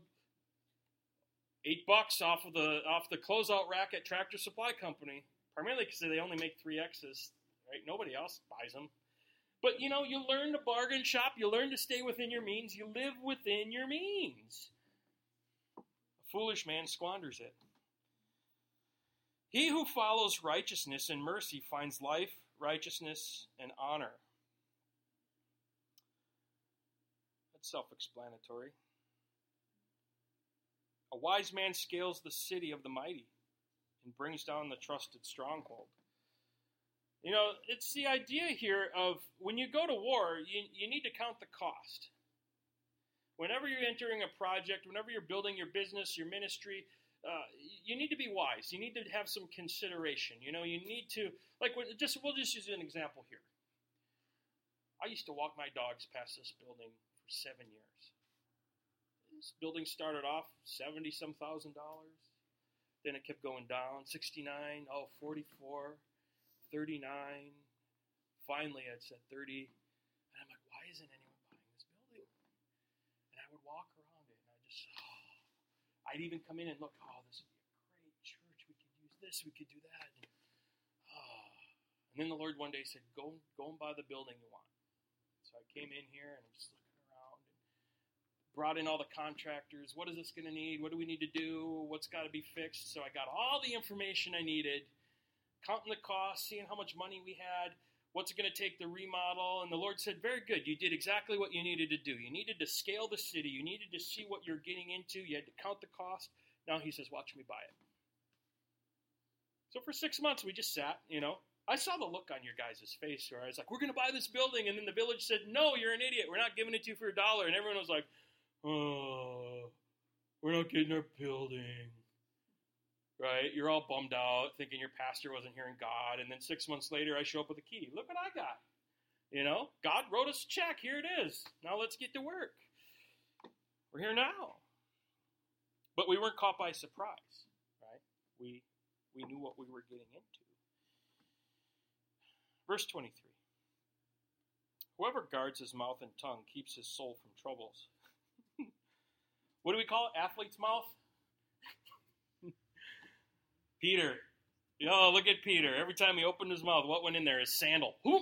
$8 off the closeout rack at Tractor Supply Company, primarily because they only make 3Xs, right? Nobody else buys them. But, you know, you learn to bargain shop. You learn to stay within your means. You live within your means. A foolish man squanders it. He who follows righteousness and mercy finds life, righteousness, and honor. That's self-explanatory. A wise man scales the city of the mighty and brings down the trusted stronghold. You know, it's the idea here of when you go to war, you need to count the cost. Whenever you're entering a project, whenever you're building your business, your ministry, you need to be wise. You need to have some consideration. You know, you need to, we'll just use an example here. I used to walk my dogs past this building for 7 years. This building started off $70-some thousand. Then it kept going down, 69, 44, 39. Finally, it's at 30. And I'm like, why isn't anyone buying this building? And I would walk around it, and I'd even come in and look, this would be a great church. We could use this, we could do that. And then the Lord one day said, go and buy the building you want. So I came in here, and I'm just looking around, and brought in all the contractors. What is this going to need? What do we need to do? What's got to be fixed? So I got all the information I needed, counting the costs, seeing how much money we had, what's it going to take to remodel. And the Lord said, very good. You did exactly what you needed to do. You needed to scale the city. You needed to see what you're getting into. You had to count the cost. Now he says, watch me buy it. So for 6 months, we just sat, I saw the look on your guys' face where I was like, we're going to buy this building. And then the village said, no, you're an idiot. We're not giving it to you for $1. And everyone was like, oh, we're not getting our building. Right? You're all bummed out, thinking your pastor wasn't hearing God. And then 6 months later, I show up with a key. Look what I got. God wrote us a check. Here it is. Now let's get to work. We're here now. But we weren't caught by surprise. Right? We knew what we were getting into. Verse 23. Whoever guards his mouth and tongue keeps his soul from troubles. What do we call it? Athlete's mouth? Peter. Oh, look at Peter. Every time he opened his mouth, what went in there? His sandal. Whoop!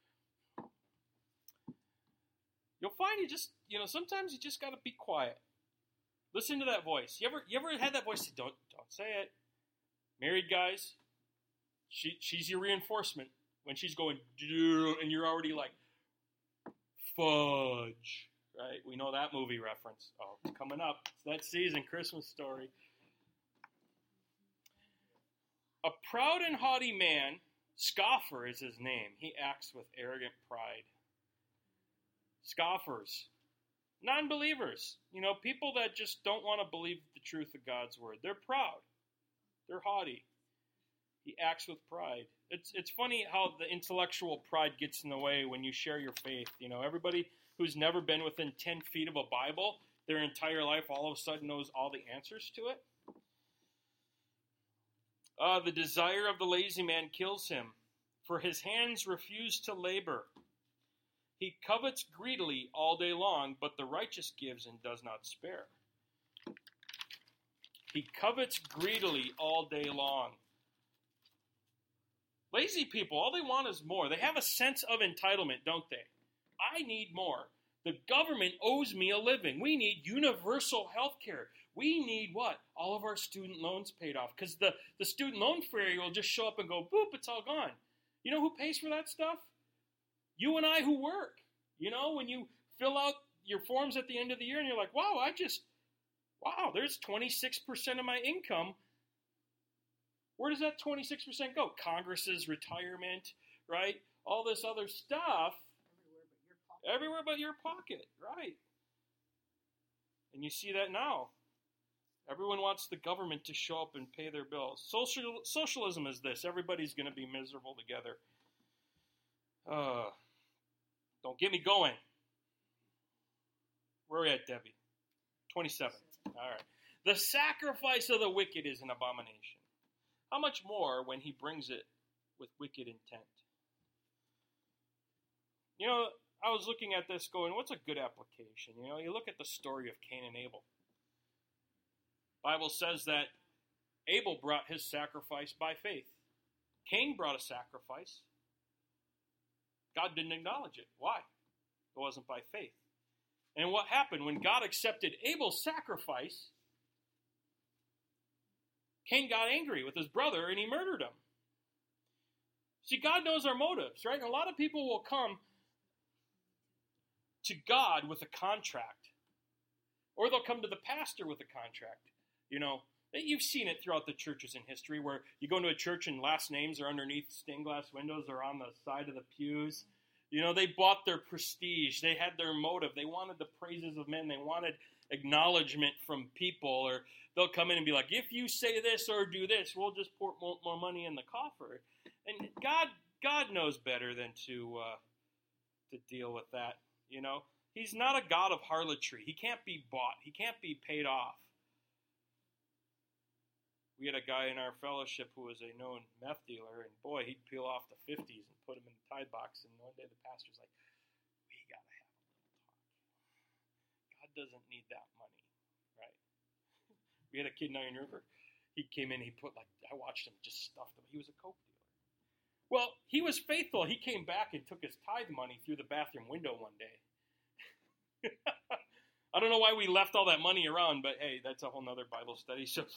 You'll find sometimes you just got to be quiet. Listen to that voice. You ever had that voice say, don't say it. Married guys, she's your reinforcement. When she's going, and you're already like, fudge, right? We know that movie reference. Oh, it's coming up. It's that season, Christmas Story. A proud and haughty man, scoffer is his name. He acts with arrogant pride. Scoffers, non-believers, people that just don't want to believe the truth of God's word. They're proud. They're haughty. He acts with pride. It's funny how the intellectual pride gets in the way when you share your faith. Everybody who's never been within 10 feet of a Bible their entire life all of a sudden knows all the answers to it. The desire of the lazy man kills him, for his hands refuse to labor. He covets greedily all day long, but the righteous gives and does not spare. He covets greedily all day long. Lazy people, all they want is more. They have a sense of entitlement, don't they? I need more. The government owes me a living. We need universal health care. We need what? All of our student loans paid off. Because the student loan fairy will just show up and go, boop, it's all gone. You know who pays for that stuff? You and I who work. When you fill out your forms at the end of the year and you're like, wow, there's 26% of my income. Where does that 26% go? Congress's retirement, right? All this other stuff. Everywhere but your pocket, right? And you see that now. Everyone wants the government to show up and pay their bills. Socialism is this. Everybody's going to be miserable together. Don't get me going. Where are we at, Debbie? 27. All right. The sacrifice of the wicked is an abomination. How much more when he brings it with wicked intent? I was looking at this going, what's a good application? You look at the story of Cain and Abel. Bible says that Abel brought his sacrifice by faith. Cain brought a sacrifice. God didn't acknowledge it. Why? It wasn't by faith. And what happened when God accepted Abel's sacrifice? Cain got angry with his brother and he murdered him. See, God knows our motives, right? And a lot of people will come to God with a contract. Or they'll come to the pastor with a contract. You know, you've seen it throughout the churches in history where you go into a church and last names are underneath stained glass windows or on the side of the pews. You know, they bought their prestige. They had their motive. They wanted the praises of men. They wanted acknowledgement from people. Or they'll come in and be like, if you say this or do this, we'll just pour more money in the coffer. And God knows better than to deal with that. You know, He's not a God of harlotry. He can't be bought. He can't be paid off. We had a guy in our fellowship who was a known meth dealer, and boy, he'd peel off the 50s and put them in the tide box. And one day the pastor's like, we got to have a little talk. God doesn't need that money, right? We had a kid in Iron River. He came in, I watched him, just stuffed him. He was a coke dealer. Well, he was faithful. He came back and took his tithe money through the bathroom window one day. I don't know why we left all that money around, but hey, that's a whole nother Bible study. So,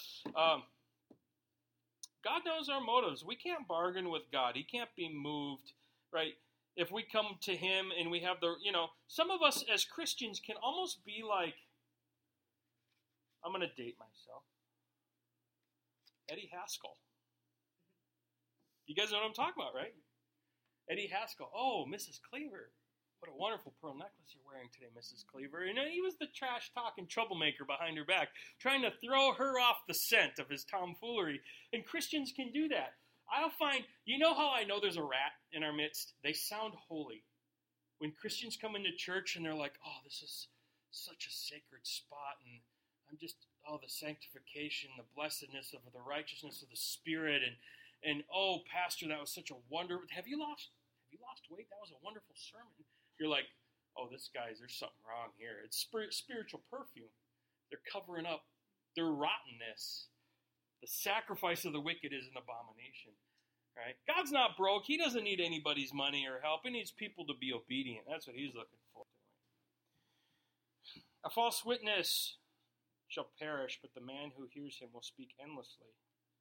God knows our motives. We can't bargain with God. He can't be moved, right? If we come to Him and we have some of us as Christians can almost be like, I'm going to date myself, Eddie Haskell. You guys know what I'm talking about, right? Eddie Haskell. Oh, Mrs. Cleaver. What a wonderful pearl necklace you're wearing today, Mrs. Cleaver. And he was the trash-talking troublemaker behind her back, trying to throw her off the scent of his tomfoolery. And Christians can do that. I'll find, you know how I know there's a rat in our midst? They sound holy. When Christians come into church and they're like, oh, this is such a sacred spot, and I'm just, the sanctification, the blessedness of the righteousness of the Spirit, and oh, Pastor, that was such a wonder. Have you lost weight? That was a wonderful sermon. You're like, oh, there's something wrong here. It's spiritual perfume. They're covering up their rottenness. The sacrifice of the wicked is an abomination. Right? God's not broke. He doesn't need anybody's money or help. He needs people to be obedient. That's what He's looking for. A false witness shall perish, but the man who hears him will speak endlessly.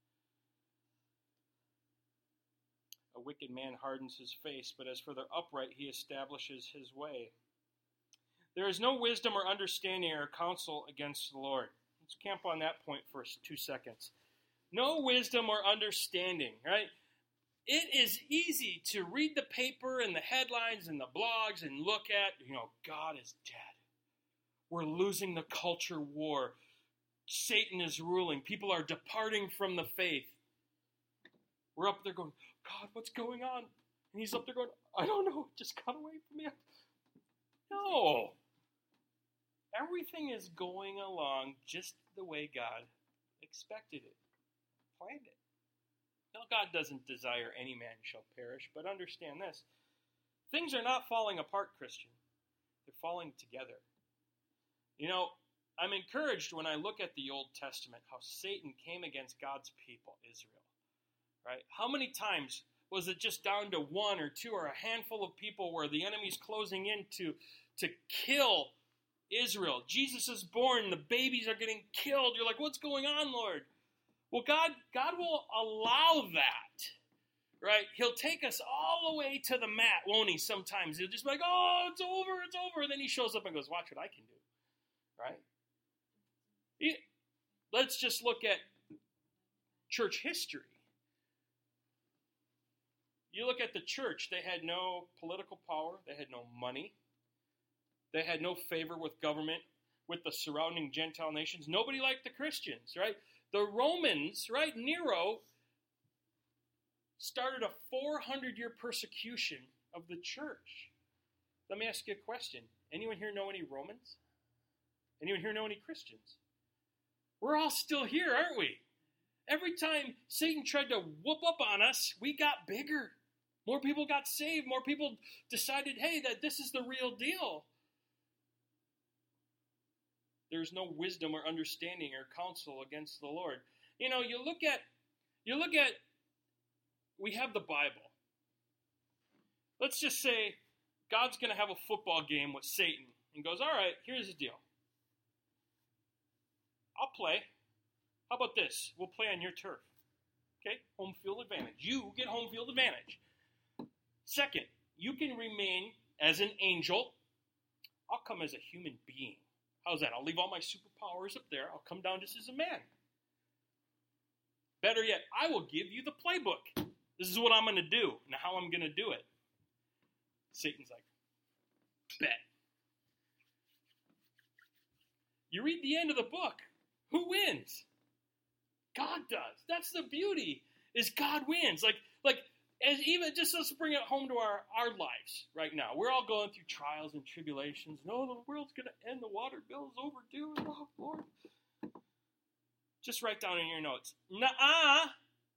A wicked man hardens his face, but as for the upright, he establishes his way. There is no wisdom or understanding or counsel against the Lord. Let's camp on that point for 2 seconds. No wisdom or understanding, right? It is easy to read the paper and the headlines and the blogs and look at, God is dead. We're losing the culture war. Satan is ruling. People are departing from the faith. We're up there going, God, what's going on? And He's up there going, I don't know, it just got away from me. No. Everything is going along just the way God expected it, planned it. No, God doesn't desire any man shall perish, but understand this. Things are not falling apart, Christian. They're falling together. I'm encouraged when I look at the Old Testament how Satan came against God's people, Israel. Right? How many times was it just down to one or two or a handful of people where the enemy's closing in to kill Israel? Jesus is born, the babies are getting killed. You're like, what's going on, Lord? Well, God will allow that, right? He'll take us all the way to the mat, won't He? Sometimes He'll just be like, oh, it's over. And then He shows up and goes, watch what I can do, right? Let's just look at church history. You look at the church, they had no political power, they had no money, they had no favor with government, with the surrounding Gentile nations. Nobody liked the Christians, right? The Romans, right, Nero, started a 400-year persecution of the church. Let me ask you a question. Anyone here know any Romans? Anyone here know any Christians? We're all still here, aren't we? Every time Satan tried to whoop up on us, we got bigger. More people got saved. More people decided, hey, that this is the real deal. There's no wisdom or understanding or counsel against the Lord. You look at, we have the Bible. Let's just say God's going to have a football game with Satan and goes, all right, here's the deal. I'll play. How about this? We'll play on your turf. Okay? Home field advantage. You get home field advantage. Second, you can remain as an angel. I'll come as a human being. How's that? I'll leave all my superpowers up there. I'll come down just as a man. Better yet, I will give you the playbook. This is what I'm going to do and how I'm going to do it. Satan's like, bet. You read the end of the book. Who wins? God does. That's the beauty, is God wins. Like as even just let's bring it home to our lives right now. We're all going through trials and tribulations. No, the world's going to end. The water bill is overdue. Oh, Lord. Just write down in your notes. Nuh-uh.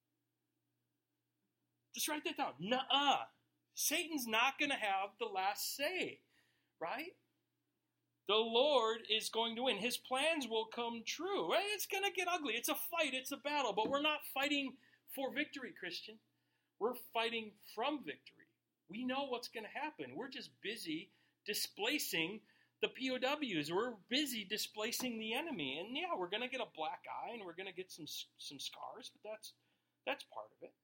Just write that down. Nuh-uh. Satan's not going to have the last say, right? The Lord is going to win. His plans will come true, right? It's going to get ugly. It's a fight. It's a battle. But we're not fighting for victory, Christian. We're fighting from victory. We know what's going to happen. We're just busy displacing the POWs. We're busy displacing the enemy. And yeah, we're going to get a black eye and we're going to get some scars, but that's part of it.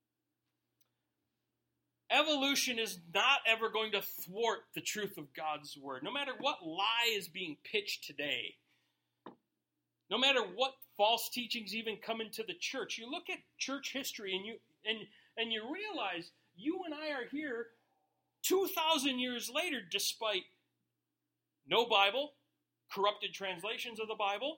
Evolution is not ever going to thwart the truth of God's word. No matter what lie is being pitched today, no matter what false teachings even come into the church, you look at church history and you realize you and I are here 2,000 years later despite no Bible, corrupted translations of the Bible,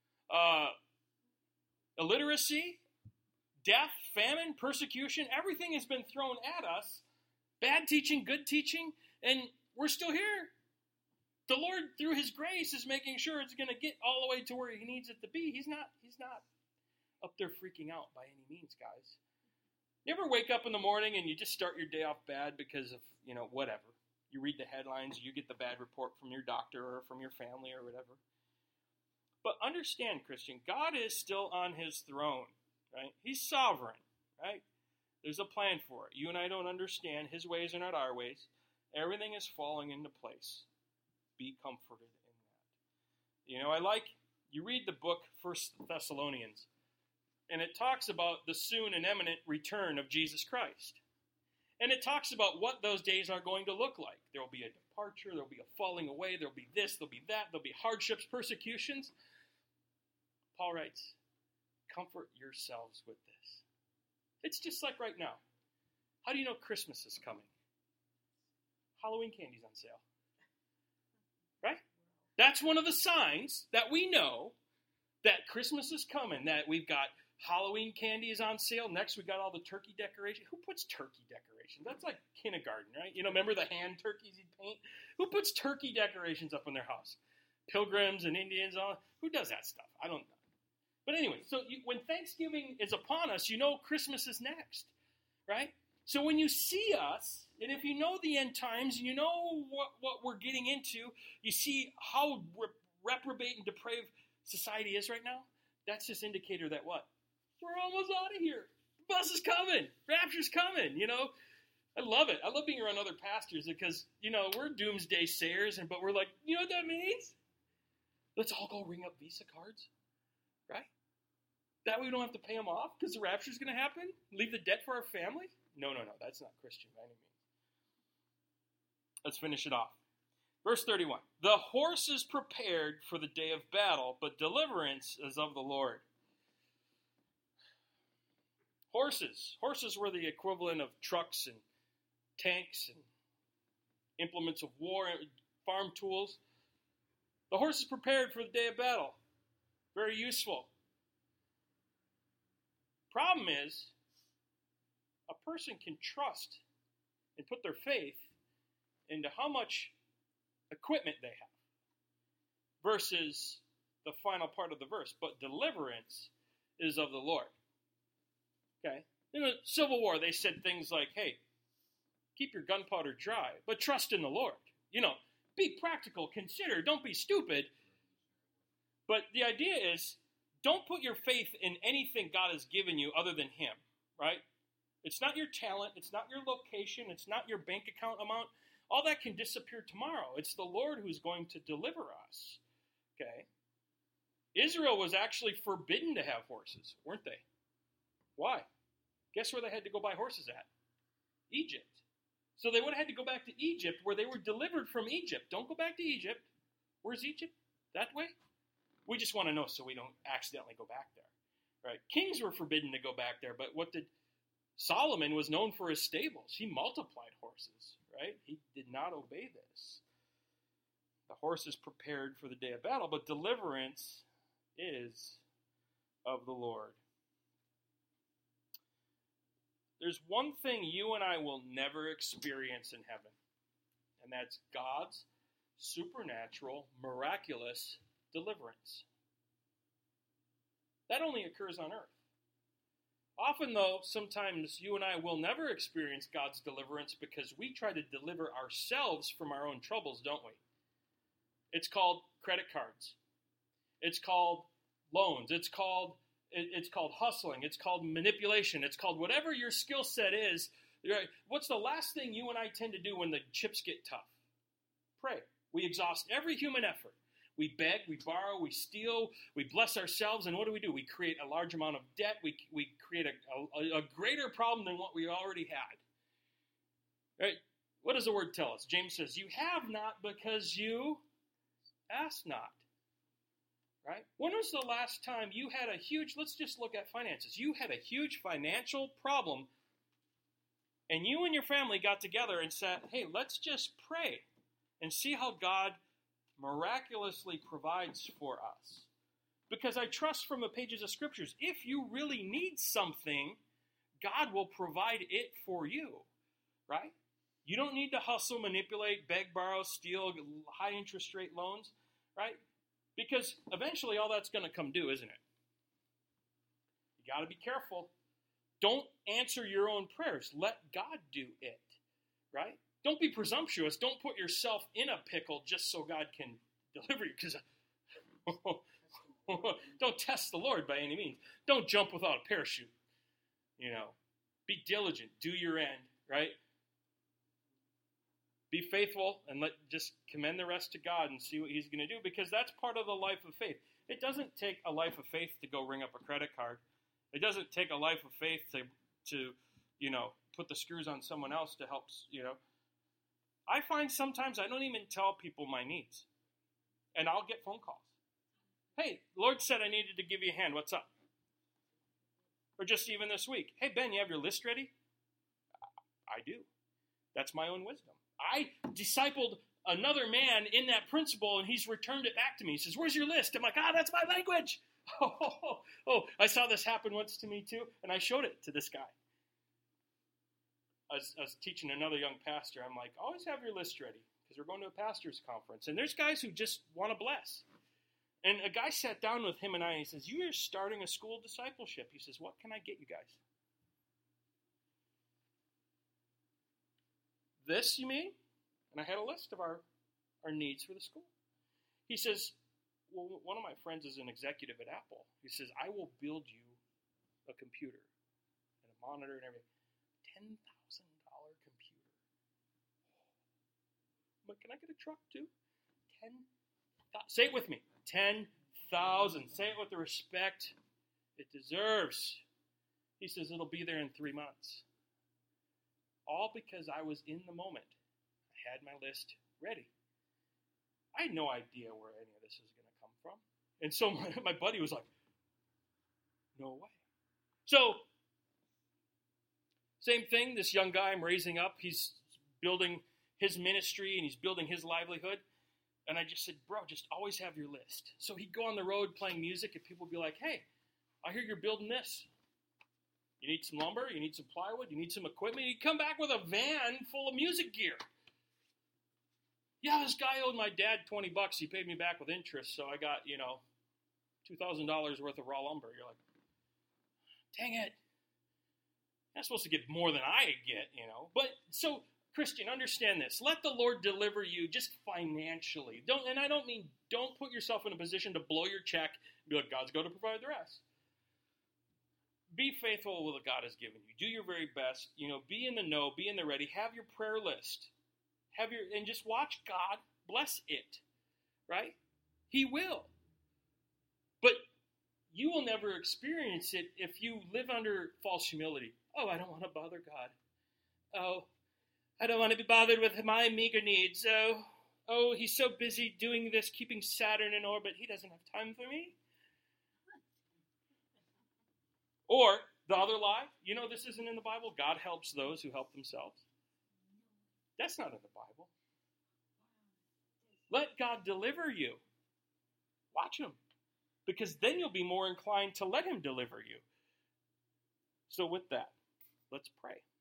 illiteracy, death, famine, persecution, everything has been thrown at us. Bad teaching, good teaching, and we're still here. The Lord, through His grace, is making sure it's going to get all the way to where He needs it to be. He's not up there freaking out by any means, guys. You ever wake up in the morning and you just start your day off bad because of, whatever. You read the headlines, you get the bad report from your doctor or from your family or whatever. But understand, Christian, God is still on His throne, right? He's sovereign, right? There's a plan for it. You and I don't understand. His ways are not our ways. Everything is falling into place. Be comforted in that. You read the book 1 Thessalonians, and it talks about the soon and imminent return of Jesus Christ. And it talks about what those days are going to look like. There will be a departure. There will be a falling away. There will be this. There will be that. There will be hardships, persecutions. Paul writes, comfort yourselves with this. It's just like right now. How do you know Christmas is coming? Halloween candy's on sale. Right? That's one of the signs that we know that Christmas is coming, that we've got Halloween candy is on sale. Next, we got all the turkey decorations. Who puts turkey decorations? That's like kindergarten, right? Remember the hand turkeys you'd paint? Who puts turkey decorations up in their house? Pilgrims and Indians. Who does that stuff? I don't know. But anyway, so when Thanksgiving is upon us, Christmas is next, right? So when you see us, and if you know the end times, and you know what we're getting into, you see how reprobate and depraved society is right now, that's just indicator that what? We're almost out of here. The bus is coming. Rapture's coming, I love it. I love being around other pastors because, we're doomsday sayers, but we're like, you know what that means? Let's all go ring up Visa cards, right? That way we don't have to pay them off because the rapture's going to happen? Leave the debt for our family? No. That's not Christian by any means. Let's finish it off. Verse 31. The horse is prepared for the day of battle, but deliverance is of the Lord. Horses were the equivalent of trucks and tanks and implements of war, farm tools. The horse is prepared for the day of battle. Very useful. Problem is, a person can trust and put their faith into how much equipment they have versus the final part of the verse. But deliverance is of the Lord. Okay? In the Civil War, they said things like, hey, keep your gunpowder dry, but trust in the Lord. Be practical, consider, don't be stupid. But the idea is, don't put your faith in anything God has given you other than Him, right? It's not your talent. It's not your location. It's not your bank account amount. All that can disappear tomorrow. It's the Lord who's going to deliver us, okay? Israel was actually forbidden to have horses, weren't they? Why? Guess where they had to go buy horses at? Egypt. So they would have had to go back to Egypt where they were delivered from Egypt. Don't go back to Egypt. Where's Egypt? That way? We just want to know so we don't accidentally go back there. right? Kings were forbidden to go back there, but Solomon was known for his stables. He multiplied horses, right? He did not obey this. The horse is prepared for the day of battle, but deliverance is of the Lord. There's one thing you and I will never experience in heaven, and that's God's supernatural, miraculous deliverance. That only occurs on earth. Often, though, sometimes you and I will never experience God's deliverance because we try to deliver ourselves from our own troubles, don't we? It's called credit cards. It's called loans. It's called hustling. It's called manipulation. It's called whatever your skill set is. What's the last thing you and I tend to do when the chips get tough? Pray. We exhaust every human effort. We beg, we borrow, we steal, we bless ourselves, and what do? We create a large amount of debt. We create a greater problem than what we already had. Right? What does the word tell us? James says, you have not because you ask not. Right? When was the last time you had let's just look at finances. You had a huge financial problem, and you and your family got together and said, hey, let's just pray and see how God miraculously provides for us. Because I trust from the pages of Scriptures, if you really need something, God will provide it for you, right? You don't need to hustle, manipulate, beg, borrow, steal, high interest rate loans, right? Because eventually all that's going to come due, isn't it? You got to be careful. Don't answer your own prayers. Let God do it, right? Don't be presumptuous. Don't put yourself in a pickle just so God can deliver you. Because don't test the Lord by any means. Don't jump without a parachute. Be diligent. Do your end, right? Be faithful and just commend the rest to God and see what He's going to do. Because that's part of the life of faith. It doesn't take a life of faith to go ring up a credit card. It doesn't take a life of faith to put the screws on someone else to help, I find sometimes I don't even tell people my needs. And I'll get phone calls. Hey, Lord said I needed to give you a hand. What's up? Or just even this week. Hey, Ben, you have your list ready? I do. That's my own wisdom. I discipled another man in that principle, and he's returned it back to me. He says, where's your list? I'm like, that's my language. I saw this happen once to me too, and I showed it to this guy. I was teaching another young pastor. I'm like, always have your list ready because we're going to a pastor's conference. And there's guys who just want to bless. And a guy sat down with him and I, and he says, you are starting a school of discipleship. He says, what can I get you guys? This, you mean? And I had a list of our needs for the school. He says, well, one of my friends is an executive at Apple. He says, I will build you a computer and a monitor and everything. $10,000 computer. But can I get a truck too? Say it with me. 10,000. Say it with the respect it deserves. He says it'll be there in 3 months. All because I was in the moment. I had my list ready. I had no idea where any of this was going to come from. And so my buddy was like, no way. So, same thing, this young guy I'm raising up, he's building his ministry and he's building his livelihood. And I just said, bro, just always have your list. So he'd go on the road playing music and people would be like, hey, I hear you're building this. You need some lumber, you need some plywood, you need some equipment. He'd come back with a van full of music gear. Yeah, this guy owed my dad $20. He paid me back with interest, so I got, $2,000 worth of raw lumber. You're like, dang it. I'm supposed to get more than I get, But, so, Christian, understand this. Let the Lord deliver you just financially. I don't mean don't put yourself in a position to blow your check and be like, God's going to provide the rest. Be faithful with what God has given you. Do your very best. Be in the know. Be in the ready. Have your prayer list. And just watch God bless it. Right? He will. But you will never experience it if you live under false humility. Oh, I don't want to bother God. Oh, I don't want to be bothered with my meager needs. Oh, he's so busy doing this, keeping Saturn in orbit. He doesn't have time for me. Or the other lie, this isn't in the Bible. God helps those who help themselves. That's not in the Bible. Let God deliver you. Watch him. Because then you'll be more inclined to let him deliver you. So with that, let's pray.